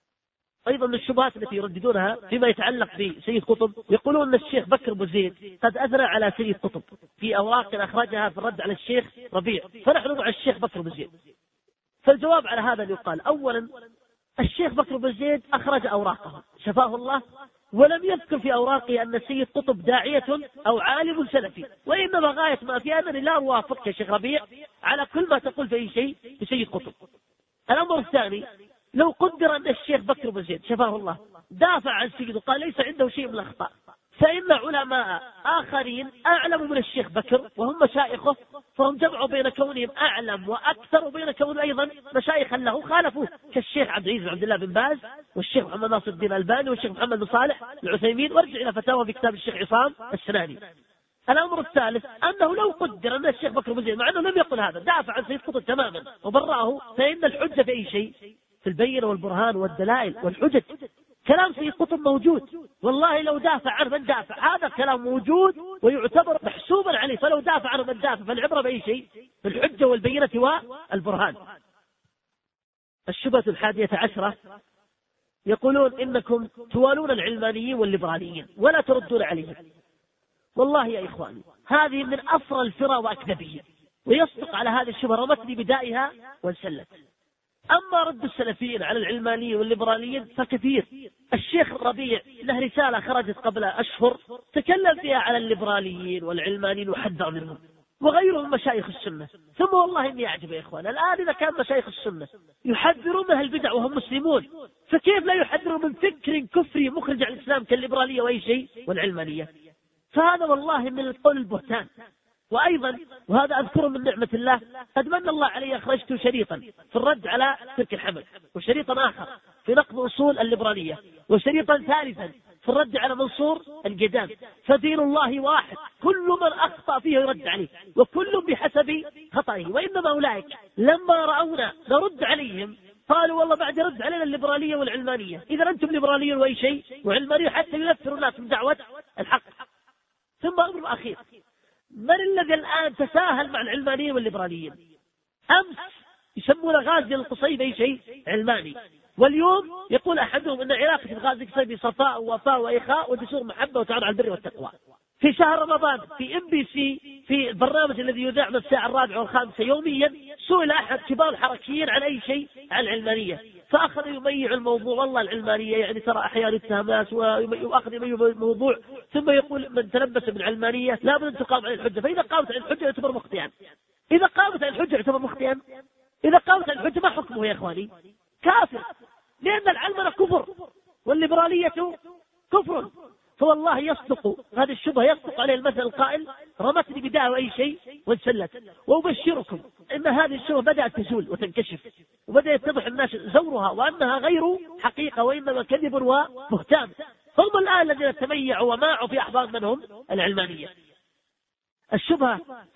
أيضا من الشبهات التي يرددونها فيما يتعلق بسيد قطب يقولون أن الشيخ بكر بن زيد قد أثنى على سيد قطب في أوراق أخرجها في الرد على الشيخ ربيع، فنحن مع الشيخ بكر بن زيد. فالجواب على هذا يقال أولا الشيخ بكر بن زيد أخرج أوراقه شفاه الله، ولم يذكر في أوراقه أن سيد قطب داعية أو عالم سلفي، وإنما غاية ما في أنني لا أوافق يا شيخ ربيع على كل ما تقول في أي شيء بسيد قطب. الأمر الثاني لو قدر أن الشيخ بكر بن زيد شفاه الله دافع عن سيد وقال ليس عنده شيء من الأخطاء، فإن علماء آخرين أعلم من الشيخ بكر وهم مشايخه، فهم جمعوا بين كونهم أعلم وأكثر وبين كونهم أيضا مشايخا له خالفوه، كالشيخ عبد العزيز بن عبد الله بن باز والشيخ محمد ناصر الدين الألباني والشيخ محمد بن صالح العثيمين، وارجع إلى فتاوى في كتاب الشيخ عصام السناني. الأمر الثالث أنه لو قدر أن الشيخ بكر بن زيد مع أنه لم يقل هذا دافع عن سيد قطب تماما وبرأه، فإن الحجة في أي شيء؟ في البينة والبرهان والدلائل والحجج. كلام سيد قطب موجود، والله لو دافع عنه من دافع هذا كلام موجود ويعتبر محسوبا عليه، فلو دافع عنه من دافع، فالعبرة بأي شيء؟ بالحجة والبينة والبرهان. الشبهة 11 يقولون إنكم توالون العلمانيين والليبراليين ولا تردون عليهم. والله يا إخواني هذه من أفرى الفرى وأكذبية، ويصدق على هذه الشبهة رمتني بدائها وانسلت. أما رد السلفيين على العلمانيين والليبراليين فكثير. الشيخ ربيع له رسالة خرجت قبل أشهر تكلم فيها على الليبراليين والعلمانيين وحذر منهم، وغيرهم مشايخ السنة. ثم والله إني أعجب يا إخوان، الآن إذا كان مشايخ السنة يحذرون من البدع وهم مسلمون، فكيف لا يحذرون من فكر كفري مخرج عن الإسلام كالليبرالية وأي شيء والعلمانية؟ فهذا والله من القول البهتان. وأيضا وهذا أذكره من نعمة الله، قد من الله علي أخرجت شريطا في الرد على ترك الحمل، وشريطا آخر في نقض أصول الليبرالية، وشريطا ثالثا في الرد على منصور القدام. فدين الله واحد، كل من أخطأ فيه يرد عليه، وكل بحسب خطئه. وإنما أولئك لما رأونا نرد عليهم قالوا والله بعد رد علينا الليبرالية والعلمانية، إذا أنتم ليبراليون وأي شيء وعلمانية، حتى ينفروا الناس من دعوة الحق. ثم أمر أخير، من الذي الآن تساهل مع العلمانيين والليبراليين؟ أمس يسمون غازي القصيبي شيء علماني، واليوم يقول أحدهم أن علاقة غازي القصيبي صفاء ووفاء وإخاء ودسور محبة وتعاون على البر والتقوى. في شهر رمضان في MBC في البرنامج الذي يذاع من الساعة 4 و5 يوميا سئل أحد كبار الحركيين عن أي شيء عن العلمانية، فأخذ يميع الموضوع، والله العلمانية يعني ترى أحيانا اتهامات، وأخذ يميع الموضوع، ثم يقول من تلبس بالعلمانية لا بد أن تقام على الحجة، فإذا قامت على الحجة يعتبر مخطئا. إذا قامت على الحجة يعتبر مخطئا، إذا قامت على الحجة ما حكمه يا إخواني؟ كافر، لأن العلمانة كفر والليبرالية كفر. فوالله يصدق هذه الشبهة، يصدق عليه المثل القائل رمتني بداية وأي شيء وانسلت. وأبشركم إن هذه الشبهة بدأت تزول وتنكشف، وبدأ يتضح الناس زورها وأنها غير حقيقة وإنما كذب وبهتان. هم الآن الذين تميعوا وماعوا في أحضان من هم العلمانية. الشبهة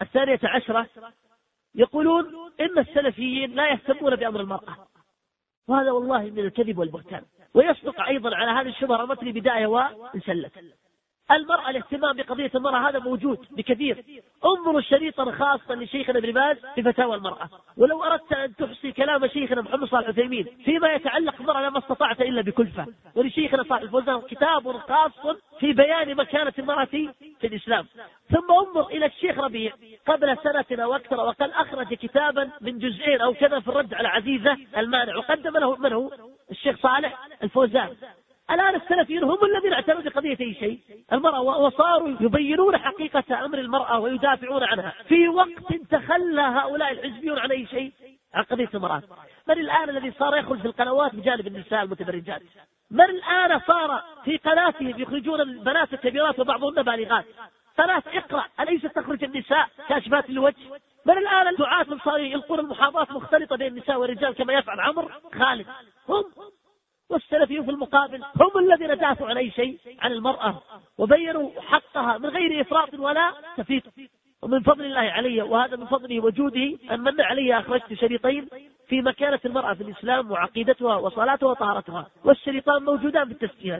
12 يقولون إن السلفيين لا يهتمون بأمر المرأة، وهذا والله من الكذب والبهتان. ويصدق أيضا على هذه الشبهة رمتني بداية وانسلت. المرأة الاهتمام بقضية المرأة هذا موجود بكثير. انظروا شريطا خاصا لشيخنا ابن باز في فتاوى المرأة. ولو أردت أن تحصي كلام شيخنا محمد صالح العثيمين فيما يتعلق بالمرأة لما استطعت إلا بكلفة. ولشيخنا صالح الفوزان كتاب خاص في بيان مكانة المرأة في الإسلام. ثم انظر إلى الشيخ ربيع قبل سنة أو أكثر وقد أخرج كتابا من جزئين أو كذا في الرد على عزيزة المانع، وقدم له من هو الشيخ صالح الفوزان. الآن السلفيين هم الذين اعتنوا بقضية أي شيء المرأة، وصاروا يبينون حقيقة أمر المرأة ويدافعون عنها في وقت تخلى هؤلاء الحزبيون عن أي شيء عن قضية المرأة. من الآن الذي صار يخرج في القنوات بجانب النساء المتبرجات؟ من الآن صار في قناتهم يخرجون البنات الكبيرات وبعضهن بالغات؟ قناة اقرأ أليست تخرج النساء كاشفات الوجه؟ من الآن الدعاة صاروا يلقون المحاضرات مختلطة بين النساء والرجال كما يفعل عمرو خالد؟ هم. والسلفيون في المقابل هم الذين دافعوا عن أي شيء عن المرأة وبينوا حقها من غير إفراط ولا تفريط. ومن فضل الله علي وهذا من فضله وجوده أن من علي أخرجت شريطين في مكانة المرأة في الإسلام وعقيدتها وصلاتها وطهارتها، والشريطان موجودان في التسجيلات.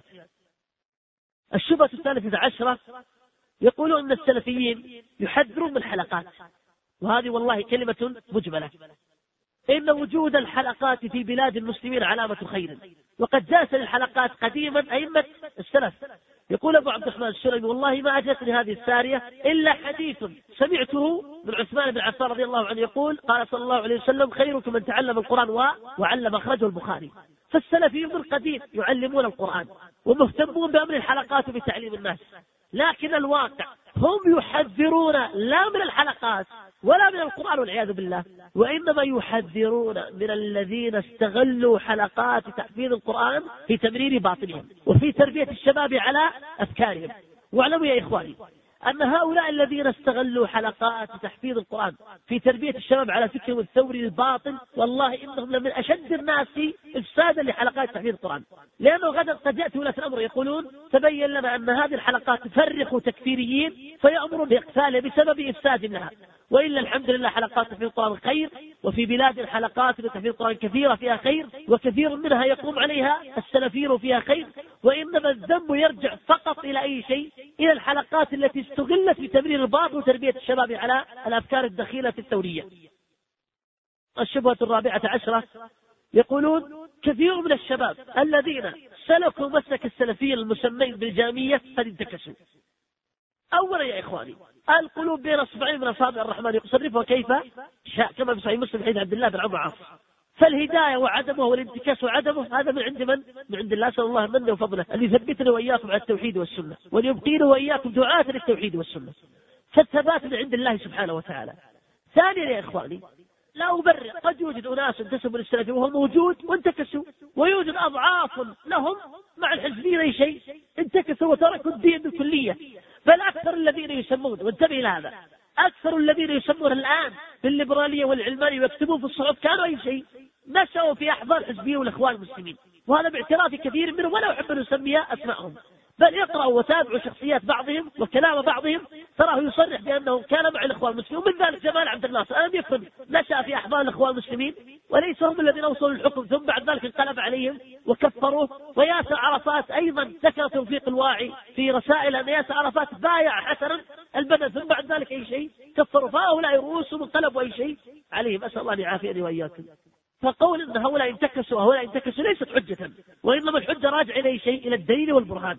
الشبهة 13 يقولون أن السلفيين يحذرون من الحلقات، وهذه والله كلمة مجملة. إن وجود الحلقات في بلاد المسلمين علامة خير، وقد جاءت للحلقات قديما أئمة السلف. يقول أبو عبد الرحمن الشرعي والله ما أجتني هذه السارية إلا حديث سمعته من عثمان بن عفان رضي الله عنه يقول قال صلى الله عليه وسلم خيركم من تعلم القرآن وعلم، أخرجه البخاري. فالسلفيون من قديم يعلمون القرآن ومهتمون بأمر الحلقات وبتعليم الناس، لكن الواقع هم يحذرون لا من الحلقات ولا من القرآن والعياذ بالله، وإنما يحذرون من الذين استغلوا حلقات تحفيظ القرآن في تمرير باطنهم وفي تربية الشباب على أفكارهم. واعلموا يا إخواني أن هؤلاء الذين استغلوا حلقات تحفيظ القرآن في تربية الشباب على فكرهم الثوري الباطل والله إنهم لمن أشد الناس إفسادا لحلقات تحفيظ القرآن، لأنه غدا قد يأتي ولاة الأمر يقولون تبين لنا أن هذه الحلقات تفرق تكفيريين فيأمرون بإقفالها بسبب إفساد لها. وإلا الحمد لله حلقات تحفيظ القرآن خير، وفي بلاد الحلقات لتحفيظ القرآن كثيرة فيها خير، وكثير منها يقوم عليها السلفيين فيها خير. وإنما الذنب يرجع فقط إلى أي شيء؟ إلى الحلقات التي استغلت في تمرير الباطل وتربية الشباب على الأفكار الدخيلة الثورية. الشبهة 14 يقولون كثير من الشباب الذين سلكوا مسلك السلفيين المسمين بالجامية قد انتكسوا. أولا يا إخواني القلوب بين أصبعين من أصابع الرحمن يصرفها كيف شاء كما في صحيح مسلم حديث عبد الله بن عمرو عاص. فالهداية وعدمه والانتكاس وعدمه هذا من عند من؟ من عند الله، أسأل الله منه وفضله أن يثبتنا وإياكم على التوحيد والسنة وأن يبقينا وإياكم دعاة للتوحيد والسنة، فالثبات من عند الله سبحانه وتعالى. ثانيا يا إخواني لا أبرر، قد يوجد أناس انتسبوا للسلف وهو موجود وانتكسوا، ويوجد أضعاف لهم مع الحزبين أي شيء انتكسوا وتركوا الدين بالكلية. بل أكثر الذين يسمون، وانتبه إلى هذا، أكثر الذين يسمون الآن بالليبرالية والعلمانية ويكتبون في الصحف كانوا أي شيء نشأوا في أحضان حزبية والإخوان المسلمين، وهذا باعتراف كثير منهم ولا أحب أن نسمي أسماءهم. بل اقرأوا وتابعوا شخصيات بعضهم وكلام بعضهم تراه يصرح بأنه كان مع الإخوان المسلمين. ومن ذلك جمال عبد الناصر ألم يكن نشأ في أحضان الإخوان المسلمين وليس هم الذين وصلوا للحكم ثم بعد ذلك انقلب عليهم وكفروه؟ وياسر عرفات أيضا ذكر توفيق الواعي في رسائل أن ياسر عرفات بايع حسنا البنا ثم بعد ذلك أي شيء كفروا، فهؤلاء رؤوسهم انقلبوا أي شيء عليهم، أسأل الله أن يعافيني وإياكم. فقول أن هؤلاء انتكسوا وهؤلاء انتكسوا ليست حجة، وإنما الحجة راجع إلى شيء، إلى الدليل والبرهان.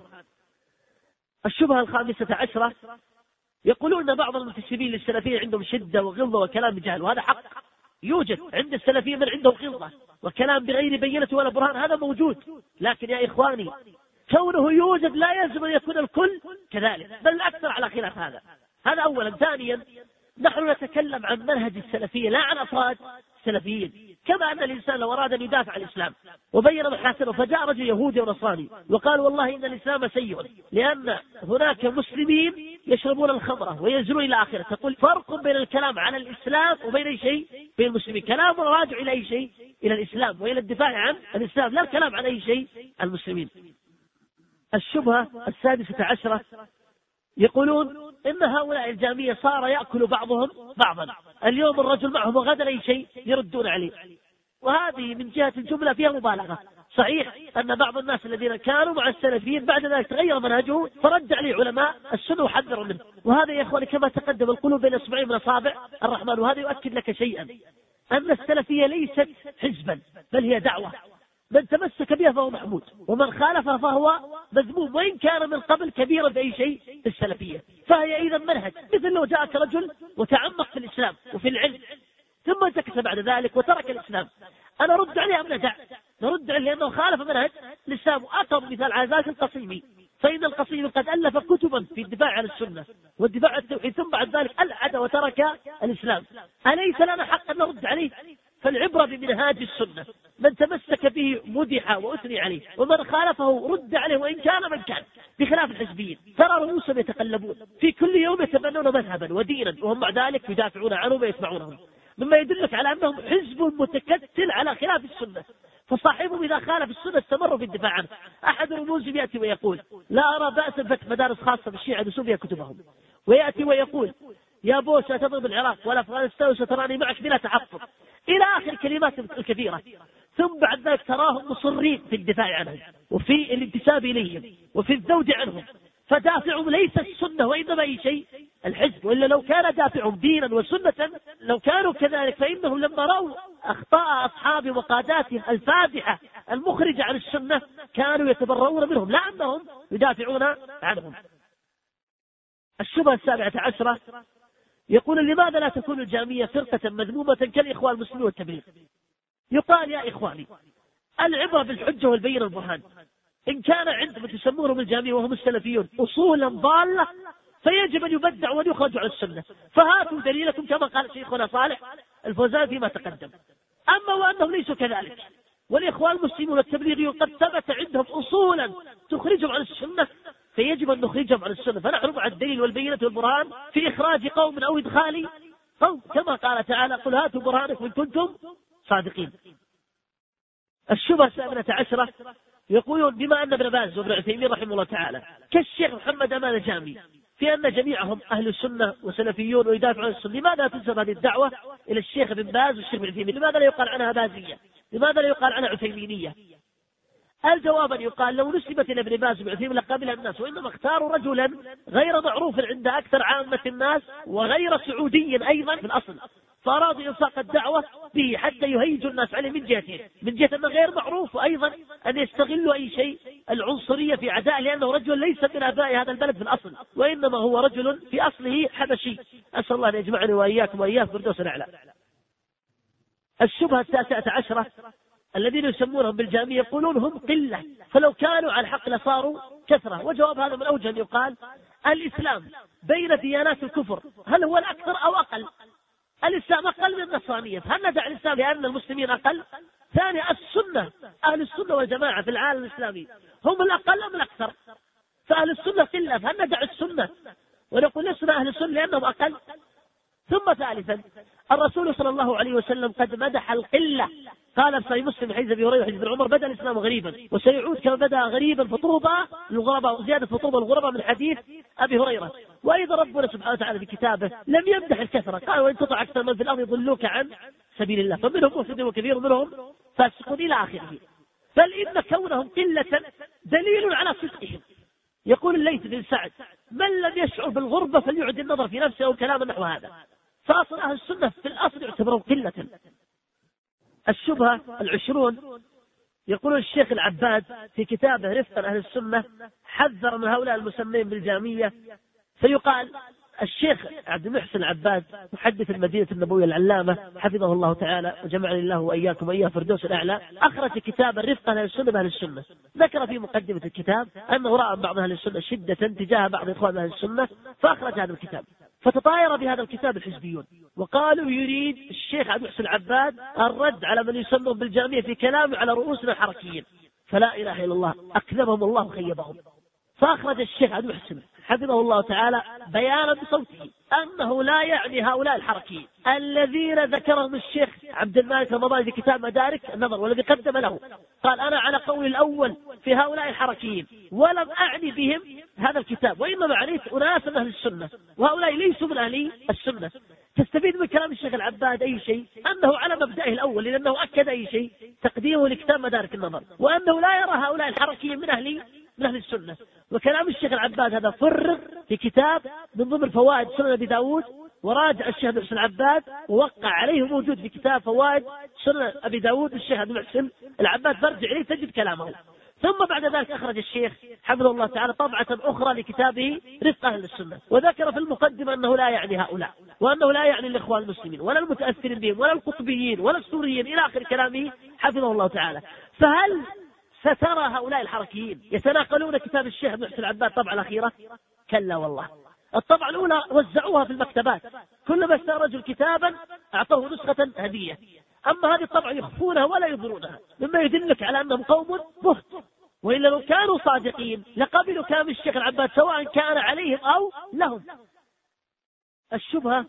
الشبهة 15 يقولون أن بعض المنتسبين للسلفية عندهم شدة وغلظة وكلام بجهل، وهذا حق يوجد عند السلفية من عندهم غلظة وكلام بغير بينة ولا برهان، هذا موجود. لكن يا إخواني كونه يوجد لا يلزم أن يكون الكل كذلك، بل الأكثر على خلاف هذا. هذا أولا. ثانيا نحن نتكلم عن منهج السلفية لا عن أفراد السلفيين، كما أن الإنسان لو أراد أن يدافع عن الإسلام وبين محاسنه فجاء رجل يهودي ونصراني وقال والله إن الإسلام سيء لأن هناك مسلمين يشربون الخمرة وينزلون إلى آخره، تقول فرق بين الكلام عن الإسلام وبين أي شيء بين المسلمين، كلام راجع إلى أي شيء إلى الإسلام وإلى الدفاع عن الإسلام، لا الكلام عن أي شيء المسلمين. الشبهة 16 يقولون إن هؤلاء الجامية صار يأكل بعضهم بعضا، اليوم الرجل معهم وغدا أي شيء يردون عليه، وهذه من جهة الجملة فيها مبالغة. صحيح أن بعض الناس الذين كانوا مع السلفيين بعد ذلك تغير منهجه فرد عليه علماء السنة وحذروا منه. وهذا يا إخواني كما تقدم القلوب بين إصبعين من أصابع الرحمن. وهذا يؤكد لك شيئا، أن السلفية ليست حزبا بل هي دعوة، من تمسك بها فهو محمود ومن خالفها فهو مذموم، وإن كان من قبل كبيرا بأي شيء في السلفية. فهي إذا منهج، مثل لو جاءك رجل وتعمق في الإسلام وفي العلم ثم انتكس بعد ذلك وترك الإسلام، أنا رد عليه أم ندع؟ نرد عليه لأنه خالف منهج الإسلام. وأقرب مثال على ذلك القصيمي، فإن القصيمي قد ألف كتبا في الدفاع عن السنة والدفاع عن التوحيد ثم بعد ذلك ألحد وترك الإسلام. أليس لنا حق أن نرد عليه؟ فالعبرة بمنهاج السنة، من تمسك به مدح وأثني عليه، ومن خالفه رد عليه وإن كان من كان، بخلاف الحزبيين. ترى رؤوسهم يتقلبون في كل يوم يتبنون مذهبا ودينا وهم مع ذلك يدافعون عنهم ويسمعونهم، مما يدلك على أنهم حزب متكتل على خلاف السنة. فصاحبهم إذا خالف السنة استمروا في الدفاع عنه. أحد رموزهم يأتي ويقول لا أرى بأسا فتح مدارس خاصة بالشيعة يدرسون فيها كتبهم، ويأتي ويقول يا بوس ستضرب العراق ولا أفغانستان وستراني معك بلا تحفظ، إلى آخر كلمات الكثيرة. ثم بعد ذلك تراهم مصرين في الدفاع عنهم وفي الانتساب إليهم وفي الذود عنهم. فدافعهم ليس السنة وإنما أي شيء الحزب. وإلا لو كان دافعهم دينا وسنة لو كانوا كذلك فإنهم لما رأوا أخطاء أصحاب وقاداتهم الفادحة المخرجة عن السنة كانوا يتبرؤون منهم، لا أنهم يدافعون عنهم. الشبهة 17 يقول لماذا لا تكون الجامية فرقة مذمومة كالإخوان المسلمين والتبليغ؟ يقال يا إخواني العبرة بالحجة والبينة البرهان. إن كان عندما تسمونهم الجامية وهم السلفيون أصولا ضالة فيجب أن يبدع وأن يخرج عن السنة، فهاتوا دليلكم كما قال شيخنا صالح الفوزان فيما تقدم. أما وأنهم ليسوا كذلك والإخوان المسلمون والتبليغيون قد ثبت عندهم أصولا تخرجهم عن السنة فيجب أن نخرجهم عن السنة، فنحن مع الدليل والبينة والبرهان في إخراج قوم أو إدخال قوم، كما قال تعالى قل هاتوا برهانكم إن كنتم صادقين. الشبهة 17 يقولون بما أن ابن باز وابن عثيمين رحمه الله تعالى كالشيخ محمد أمان الجامي في أن جميعهم أهل السنة وسلفيون ويدافعون عن السنة، لماذا تنسب هذه الدعوة إلى الشيخ ابن باز والشيخ ابن عثيمين؟ لماذا لا يقال عنها بازية؟ لماذا لا يقال عنها عثيمينية؟ الجواب أن يقال لو نسبت إلى ابن باز وابن عثيمين لقبلها الناس، وإنما اختاروا رجلا غير معروف عند أكثر عامة الناس وغير سعودي أيضا في الأصل، فأرادوا إلصاق الدعوة به حتى يهيجوا الناس عليه من جهتين، من جهة أنه غير معروف وأيضا أن يستغلوا أي شيء العنصرية في عداء، لأنه رجل ليس من آباء هذا البلد في الأصل وإنما هو رجل في أصله حبشي. أسأل الله أن يجمعني وإياكم وإياه في الفردوس الأعلى. الشبهة 19 الذين يسمونهم بالجامية يقولون هم قلة فلو كانوا على الحق لصاروا كثرة. وجواب هذا من أوجه أن يقال الإسلام بين ديانات الكفر هل هو الأكثر أو أقل؟ الإسلام أقل من النصرانية، هل ندع الإسلام لأن المسلمين أقل؟ ثانيا السنة، أهل السنة والجماعة في العالم الإسلامي هم الأقل أم الأكثر؟ فأهل السنة قلة فهل ندع السنة ونقول لسنا أهل السنة لأنهم أقل؟ ثم ثالثا الرسول صلى الله عليه وسلم قد مدح القلة، قال في صحيح مسلم حديث ابي هريره وحديث ابن عمر بدا الاسلام غريبا وسيعود كما بدا غريبا فطوبى للغرباء وزياده فطوبى الغرباء من حديث ابي هريره. وايضا ربنا سبحانه وتعالى في كتابه لم يمدح الكثره، قال وان تطع اكثر من في الارض يضلوك عن سبيل الله فمنهم مهتد وكثير منهم فاسقون الى اخره. بل ان كونهم قله دليل على صدقهم. يقول الليث بن سعد من لم يشعر بالغربه فليعد النظر في نفسه او كلاما نحو هذا، فاصل اهل السنه في الاصل يعتبرون قله. الشبهة 20 يقول الشيخ العباد في كتابه رفقا أهل السنة حذر من هؤلاء المسمين بالجامية، فيقال الشيخ عبد المحسن العباد محدث المدينة النبوية العلامة حفظه الله تعالى وجمعني الله وإياكم وإياه فردوس الأعلى أخرج كتابا رفقا أهل السنة بأهل السنة. ذكر في مقدمة الكتاب أنه رأى بعض أهل السنة شدة تجاه بعض إخوان أهل السنة فأخرج هذا الكتاب، فتطاير بهذا الكتاب الحزبيون وقالوا يريد الشيخ عبد المحسن العباد الرد على من يسمون بالجامية في كلامه على رؤوسنا الحركيين، فلا إله إلا الله أكذبهم الله وخيبهم. فأخرج الشيخ عبد المحسن حفظه الله تعالى بيانا بصوته أنه لا يعني هؤلاء الحركيين الذين ذكرهم الشيخ عبد المالك رمضان في كتاب مدارك النظر والذي قدم له، قال أنا على قول الأول في هؤلاء الحركيين ولم أعني بهم هذا الكتاب وإنما عنيت أناس من أهل السنة وهؤلاء ليسوا من أهل السنة. تستفيد من كلام الشيخ العباد أي شيء؟ أنه على مبدئه الأول، لأنه أكد أي شيء تقديمه لكتاب مدارك النظر، وأنه لا يرى هؤلاء الحركيين من أهل السنة. وكلام الشيخ العباد هذا فرغ في كتاب من ضمن فوائد سنن أبي داود، وراجع الشيخ ابن محسن العباد ووقع عليه، موجود في كتاب فوائد سنن أبي داود الشيخ ابن محسن العباد، فارجع إليه تجد كلامه. ثم بعد ذلك أخرج الشيخ حفظه الله تعالى طبعة أخرى لكتابه رفق أهل السنة، وذكر في المقدمة أنه لا يعني هؤلاء، وأنه لا يعني الإخوان المسلمين ولا المتأثرين بهم ولا القطبيين ولا السوريين إلى آخر كلامه حفظه الله تعالى. فهل سترى هؤلاء الحركيين يتناقلون كتاب الشيخ ابن محسن العباد الطبعة الأخيرة؟ كلا والله. الطبعة الأولى وزعوها في المكتبات، كلما اشترى رجل كتابا أعطوه نسخة هدية. أما هذه الطبعة يخفونها ولا يظهرونها، مما يدلك على أنهم قوم بهت، وإلا لو كانوا صادقين لقبلوا كلام الشيخ العباد سواء كان عليهم أو لهم. الشبهة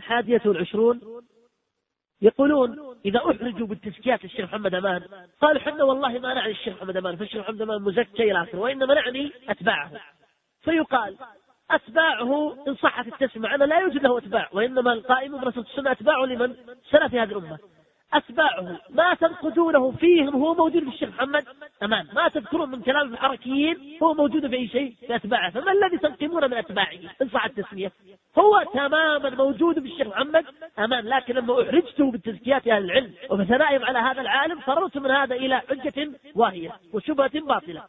21 يقولون إذا أحرجوا بالتزكيات للشيخ محمد أمان قالوا حنا والله ما نعني الشيخ محمد أمان، فالشيخ محمد أمان مزكى إلى آخره، وإنما نعني أتباعه. فيقال أتباعه إن صحت التسمية أنا لا يوجد له أتباع، وإنما القائم برسول السنة أتباعه لمن سلف هذه الأمة. أتباعه ما تنقدونه فيهم هو موجود في الشيخ محمد أمان، ما تذكرون من كلام الحركيين هو موجود في أي شيء في أتباعه، فما الذي تنقمون من أتباعه إن صح التسمية؟ هو تماما موجود في الشيخ محمد أمان، لكن لما أحرجته بالتزكيات أهل العلم وبثنائهم على هذا العالم فررت من هذا إلى حجة واهية وشبهة باطلة.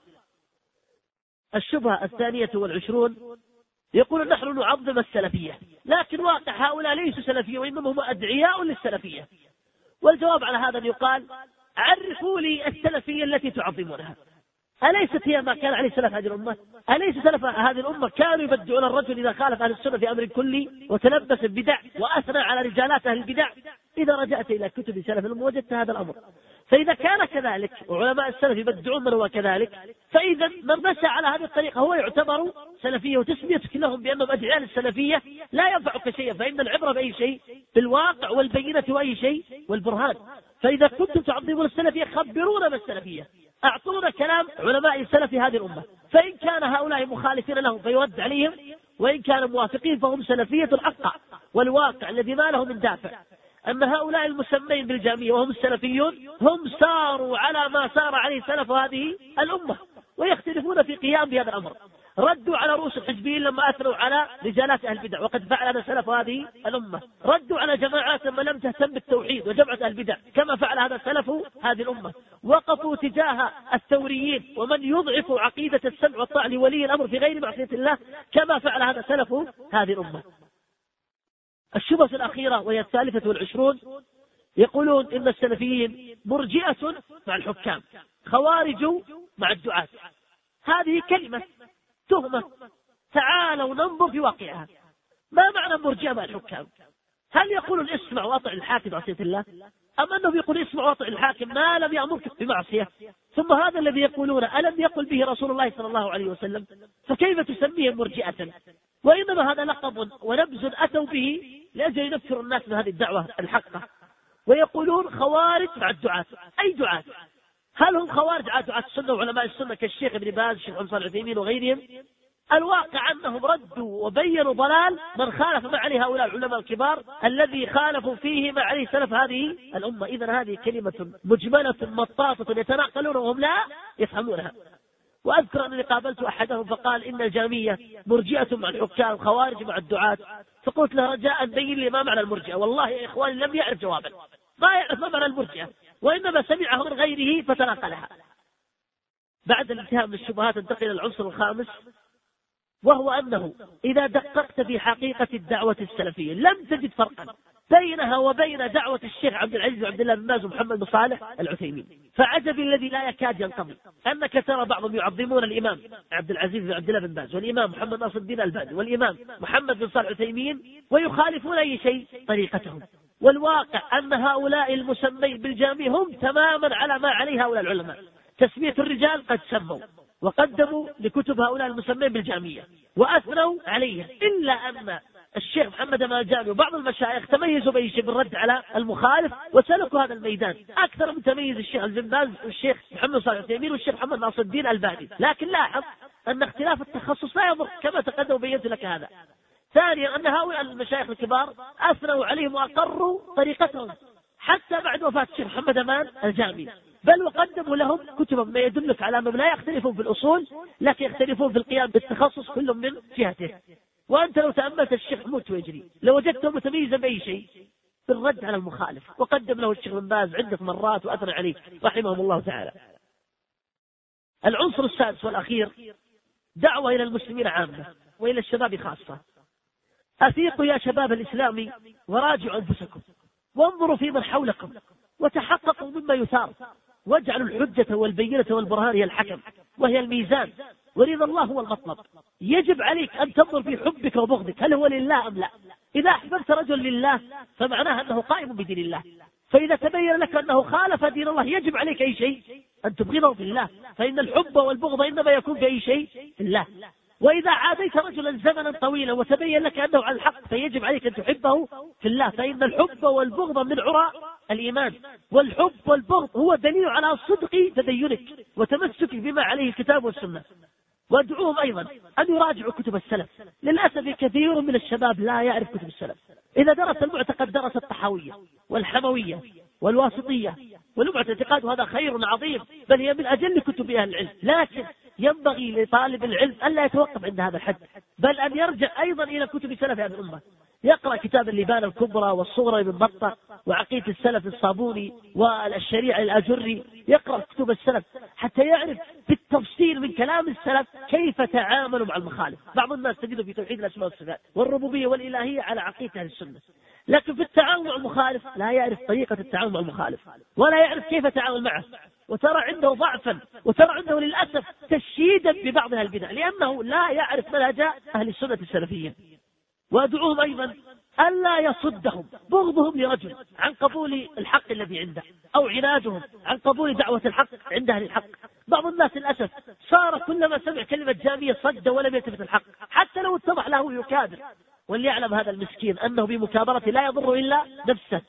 الشبهة 22 يقول نحن نعظم السلفية، لكن واقع هؤلاء ليسوا سلفية وإنما هم أدعياء للسلفية. والجواب على هذا يقال عرفوا لي السلفية التي تعظمونها، أليست هي ما كان عليه سلف هذه الأمة؟ أليس سلف هذه الأمة كانوا يبدعون الرجل إذا خالف أهل السنة في أمر كلي وتلبس البدع وأثنى على رجالات أهل البدع؟ إذا رجعت إلى كتب سلف الأمة وجدت هذا الأمر. فإذا كان كذلك وعلماء السلف يبدعون من هو كذلك، فإذا من مشى على هذه الطريقة هو يعتبر سلفية، وتسميتك لهم بأنهم أدعياء السلفية لا ينفعك شيئا، فإن العبرة بأي شيء؟ بالواقع والبينة وأي شيء؟ والبرهان. فإذا كنتم تعظمون السلفية خبرونا ما السلفية، أعطونا كلام علماء السلف هذه الأمة، فإن كان هؤلاء مخالفين لهم فيرد عليهم، وإن كانوا موافقين فهم سلفية حقا. والواقع الذي ما له من دافع أن هؤلاء المسمين بالجامية وهم السلفيون هم ساروا على ما سار عليه سلف هذه الأمة، ويختلفون في قيام بهذا الأمر. ردوا على رؤوس الحزبيين لما أثنوا على رجالات أهل البدع، وقد فعل هذا سلف هذه الأمة. ردوا على جماعات لما لم تهتم بالتوحيد وجمعة أهل البدع كما فعل هذا سلف هذه الأمة. وقفوا تجاه الثوريين ومن يضعف عقيدة السمع والطاعة لولي الأمر في غير معصية الله كما فعل هذا سلف هذه الأمة. الشبهة الأخيرة وهي 23 يقولون إن السلفيين مرجئة مع الحكام، خوارج مع الدعاة. هذه كلمة تهمة، تعالوا ننظر في واقعها. ما معنى مرجئة مع الحكام؟ هل يقول اسمع واطع الحاكم معصية الله، أم أنه يقول اسمع واطع الحاكم ما لم يأمرك بمعصية؟ ثم هذا الذي يقولون ألم يقل به رسول الله صلى الله عليه وسلم؟ فكيف تسميه مرجئة؟ وإنما هذا لقب ونبذ أتوا به لأجل ينفر الناس من هذه الدعوة الحقة. ويقولون خوارج مع الدعاة. أي دعاة؟ هل هم خوارج على دعاة السنة وعلماء السنة كالشيخ ابن باز الشيخ محمد صالح العثيمين وغيرهم؟ الواقع أنهم ردوا وبينوا ضلال من خالف ما عليه هؤلاء العلماء الكبار الذي خالفوا فيه ما عليه سلف هذه الأمة. إذن هذه كلمة مجملة مطاطة يتناقلون وهم لا يفهمونها. وأذكر أنني قابلت أحدهم فقال إن الجامية مرجئة مع الحكام خوارج مع الدعاة، فقلت له رجاء بين لي ما معنى المرجئة. والله يا إخواني لم يعرف جوابا، ما يعرف ما معنى المرجئة، وإنما سمعه من غيره فتناقلها. بعد الانتهاء من الشبهات انتقل إلى العنصر الخامس، وهو أنه إذا دققت في حقيقة الدعوة السلفية لم تجد فرقا بينها وبين دعوة الشيخ عبد العزيز وعبد الله بن باز ومحمد بن صالح العثيمين. فعجب الذي لا يكاد ينقضي أنك ترى بعضهم يعظمون الإمام عبد العزيز بن عبد الله بن باز والإمام محمد ناصر الدين الألباني والإمام محمد بن صالح العثيمين ويخالفون أي شيء طريقتهم. والواقع أن هؤلاء المسمين بالجامية هم تماما على ما عليه هؤلاء العلماء. تسمية الرجال قد سموا وقدموا لكتب هؤلاء المسمين بالجامية وأثنوا عليها، إلا أن الشيخ محمد أمان الجامي وبعض المشايخ تميزوا بأي شيء بالرد على المخالف وسلكوا هذا الميدان أكثر من تميز الشيخ بن باز والشيخ محمد صالح العثيمين والشيخ محمد ناصر الدين الألباني. لكن لاحظ أن اختلاف التخصص لا يضر كما تقدم وبينت لك هذا. ثانيا أن هؤلاء المشايخ الكبار أثنوا عليهم وأقروا طريقتهم حتى بعد وفاة الشيخ محمد أمان الجامي، بل وقدموا لهم كتبا ما يدلك على أنهم لا يختلفون في الأصول لكن يختلفون في القيام بالتخصص كل من جهته. وأنت لو تأملت الشيخ محمود تويجري لو وجدته متميزا بأي شيء بالرد على المخالف، وقدم له الشيخ بن باز عدة مرات وأثنى عليه رحمهم الله تعالى. العنصر السادس والأخير دعوة إلى المسلمين عامة وإلى الشباب خاصة. أفيقوا يا شباب الإسلام وراجعوا أنفسكم وانظروا في من حولكم وتحققوا مما يثار، واجعلوا الحجة والبينة والبرهان هي الحكم وهي الميزان، ورضا الله هو المطلب. يجب عليك أن تنظر في حبك وبغضك هل هو لله أم لا. إذا أحببت رجل لله فمعناها أنه قائم بدين الله، فإذا تبين لك أنه خالف دين الله يجب عليك أي شيء أن تبغضه في الله، فإن الحب والبغض إنما يكون في أي شيء في الله. وإذا عاديت رجلا زمنا طويلا وتبين لك أنه على الحق فيجب عليك أن تحبه في الله، فإن الحب والبغض من عراء الإيمان، والحب والبغض هو دليل على صدق تدينك وتمسكك بما عليه الكتاب والسنة. وادعوهم أيضا أن يراجعوا كتب السلف. للأسف كثير من الشباب لا يعرف كتب السلف، إذا درس المعتقد درس الطحاوية والحموية والواسطية والاعتقاد، وهذا خير عظيم بل هي من أجل كتب أهل العلم، لكن ينبغي لطالب العلم ألا يتوقف عند هذا الحد، بل أن يرجع أيضا إلى كتب سلف هذه الأمة، يقرأ كتاب اللبان الكبرى والصغرى لابن بطة وعقيدة السلف الصابوني والشريعة الأجري، يقرأ كتب السلف حتى يعرف بالتفصيل من كلام السلف كيف تعاملوا مع المخالف. بعض الناس تجده في توحيد الأسماء والصفات والربوبية والإلهية على عقيدة أهل السنة، لكن في التعامل مع المخالف لا يعرف طريقة التعامل مع المخالف ولا يعرف كيف التعامل معه، وترى عنده ضعفا وترى عنده للأسف تشييدا ببعض البدع لأنه لا يعرف منهج أهل السنة السلفية. وأدعوهم أيضا ألا يصدهم بغضهم لرجل عن قبول الحق الذي عنده أو عنادهم عن قبول دعوة الحق عند أهل الحق. بعض الناس للأسف صار كلما سمع كلمة جامية صد ولم يلتفت الحق حتى لو اتضح له يكابر. وليعلم هذا المسكين أنه بمكابرته لا يضر إلا نفسه،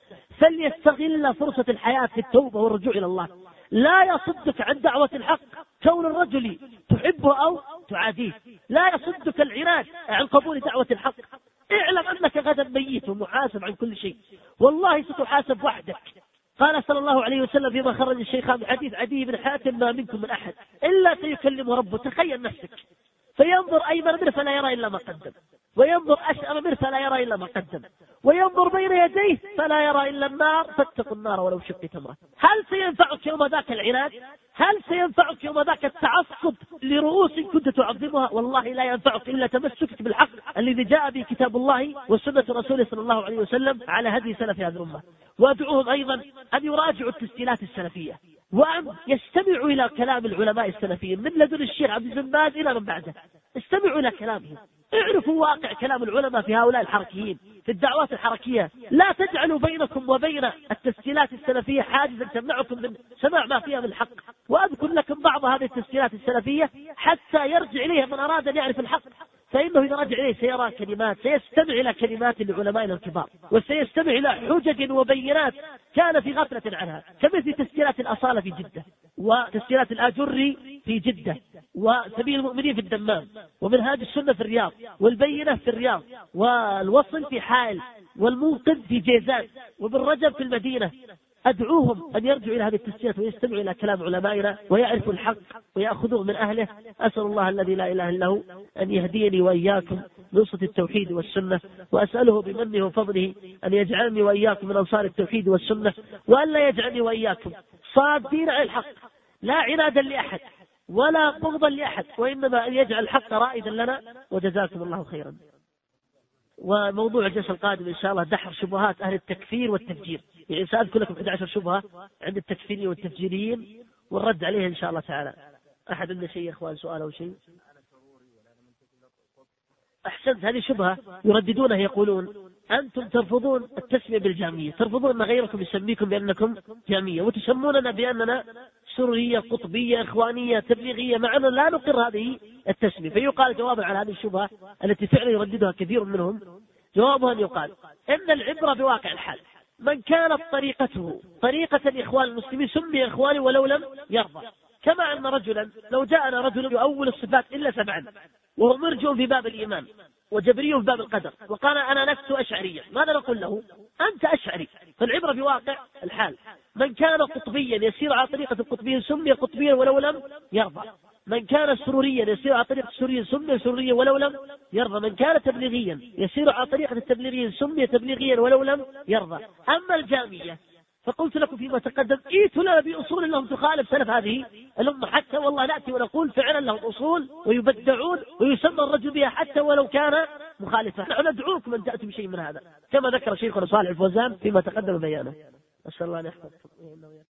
فليستغل فرصة الحياة في التوبة والرجوع إلى الله. لا يصدك عن دعوة الحق كون الرجل تحبه أو تعاديه، لا يصدك العناد عن قبول دعوة الحق. اعلم أنك غدا ميت ومحاسب عن كل شيء، والله ستحاسب وحدك. قال صلى الله عليه وسلم فيما خرج الشيخان بحديث عدي بن حاتم ما منكم من أحد إلا سيكلم ربه. تخيل نفسك فينظر أيمن منه فلا يرى إلا ما قدم، وينظر أشأم منه فلا يرى إلا ما قدم، وينظر بين يديه فلا يرى إلا النار، فاتقوا النار ولو شق تمرة. هل سينفعك يوم ذاك العناد؟ هل سينفعك يوم ذاك التعصب لرؤوس كنت تعظمها؟ والله لا ينفعك إلا تمسكك بالحق الذي جاء به كتاب الله وسنة رسوله صلى الله عليه وسلم على هدي سلف هذه الأمة. وأدعوهم أيضا أن يراجعوا التسجيلات السلفية وأن يستمعوا إلى كلام العلماء السلفيين من لدن الشيخ عبد العزيز بن باز إلى من بعده. استمعوا إلى كلامهم، اعرفوا واقع كلام العلماء في هؤلاء الحركيين في الدعوات الحركية. لا تجعلوا بينكم وبين التسجيلات السلفية حاجزا تمنعكم من سماع ما فيها من الحق. وأذكر لكم بعض هذه التسجيلات السلفية حتى يرجع إليها من أراد أن يعرف الحق، فإنه إذا رجع إليه سيرى كلمات، سيستمع إلى كلمات العلماء الكبار، وسيستمع إلى حجج وبينات كان في غفلة عنها، كمثل تسجيلات الأصالة في جدة، وتسجيلات الآجري في جدة، وسبيل المؤمنين في الدمام، ومنهاج السنة في الرياض، والبينة في الرياض، والوصل في حائل، والمنقذ في جيزان، وابن رجب في المدينة. أدعوهم أن يرجعوا إلى هذه التسجيلات ويستمعوا إلى كلام علمائنا ويعرفوا الحق ويأخذوه من أهله. أسأل الله الذي لا إله إلا هو أن يهديني وإياكم بنصرة التوحيد والسنة، وأسأله بمنه وفضله أن يجعلني وإياكم من أنصار التوحيد والسنة، وأن لا يجعلني وإياكم صادين على الحق لا عنادا لأحد ولا بغضا لأحد، وإنما أن يجعل الحق رائدا لنا. وجزاكم الله خيرا. وموضوع الجلسة القادم إن شاء الله دحر شبهات أهل التكفير والتفجير، يعني سأذكر لكم 11 شبهة عند التكفيريين والتفجيريين والرد عليها إن شاء الله تعالى. أحد عنده شيء يا إخوان، سؤال أو شيء؟ أحسنت، هذه شبهة يرددونها، يقولون أنتم ترفضون التسمية بالجامية، ترفضون أن غيركم يسميكم بأنكم جامية، وتسموننا بأننا سرية قطبية إخوانية تبليغية، معنا لا نقر هذه التسمية. فيقال جوابا على هذه الشبهة التي فعلا يرددها كثير منهم، جوابها أن يقال إن العبرة بواقع الحال. من كانت طريقته طريقة الإخوان المسلمين سمي إخواني ولو لم يرضى. كما أن رجلا لو جاءنا رجل يؤول الصفات إلا 7 وهو مرجع في باب الإيمان وجبري في باب القدر وقال أنا لست أشعريا، ماذا نقول له؟ أنت أشعري. فالعبرة بواقع الحال. من كان قطبيا يسير على طريقة القطبيين سمي قطبيا ولو لم يرضى، من كان سروريا يسير على طريقة السروريين سمي سروريا ولو لم يرضى، من كان تبليغيا يسير على طريقة التبليغيين سمي تبليغيا ولو لم يرضى. أما الجامية فقلت لكم فيما تقدم ائتوا لنا بأصول لهم تخالف سلف هذه الأمة، حتى والله نأتي ونقول فعلا لهم أصول ويبدعون ويسمى الرجل بها حتى ولو كان مخالفا. نحن ندعوكم أن تأتوا بشيء من هذا كما ذكر شيخنا صالح الفوزان فيما تقدم بيانه. أسأل الله أن يحفظكم.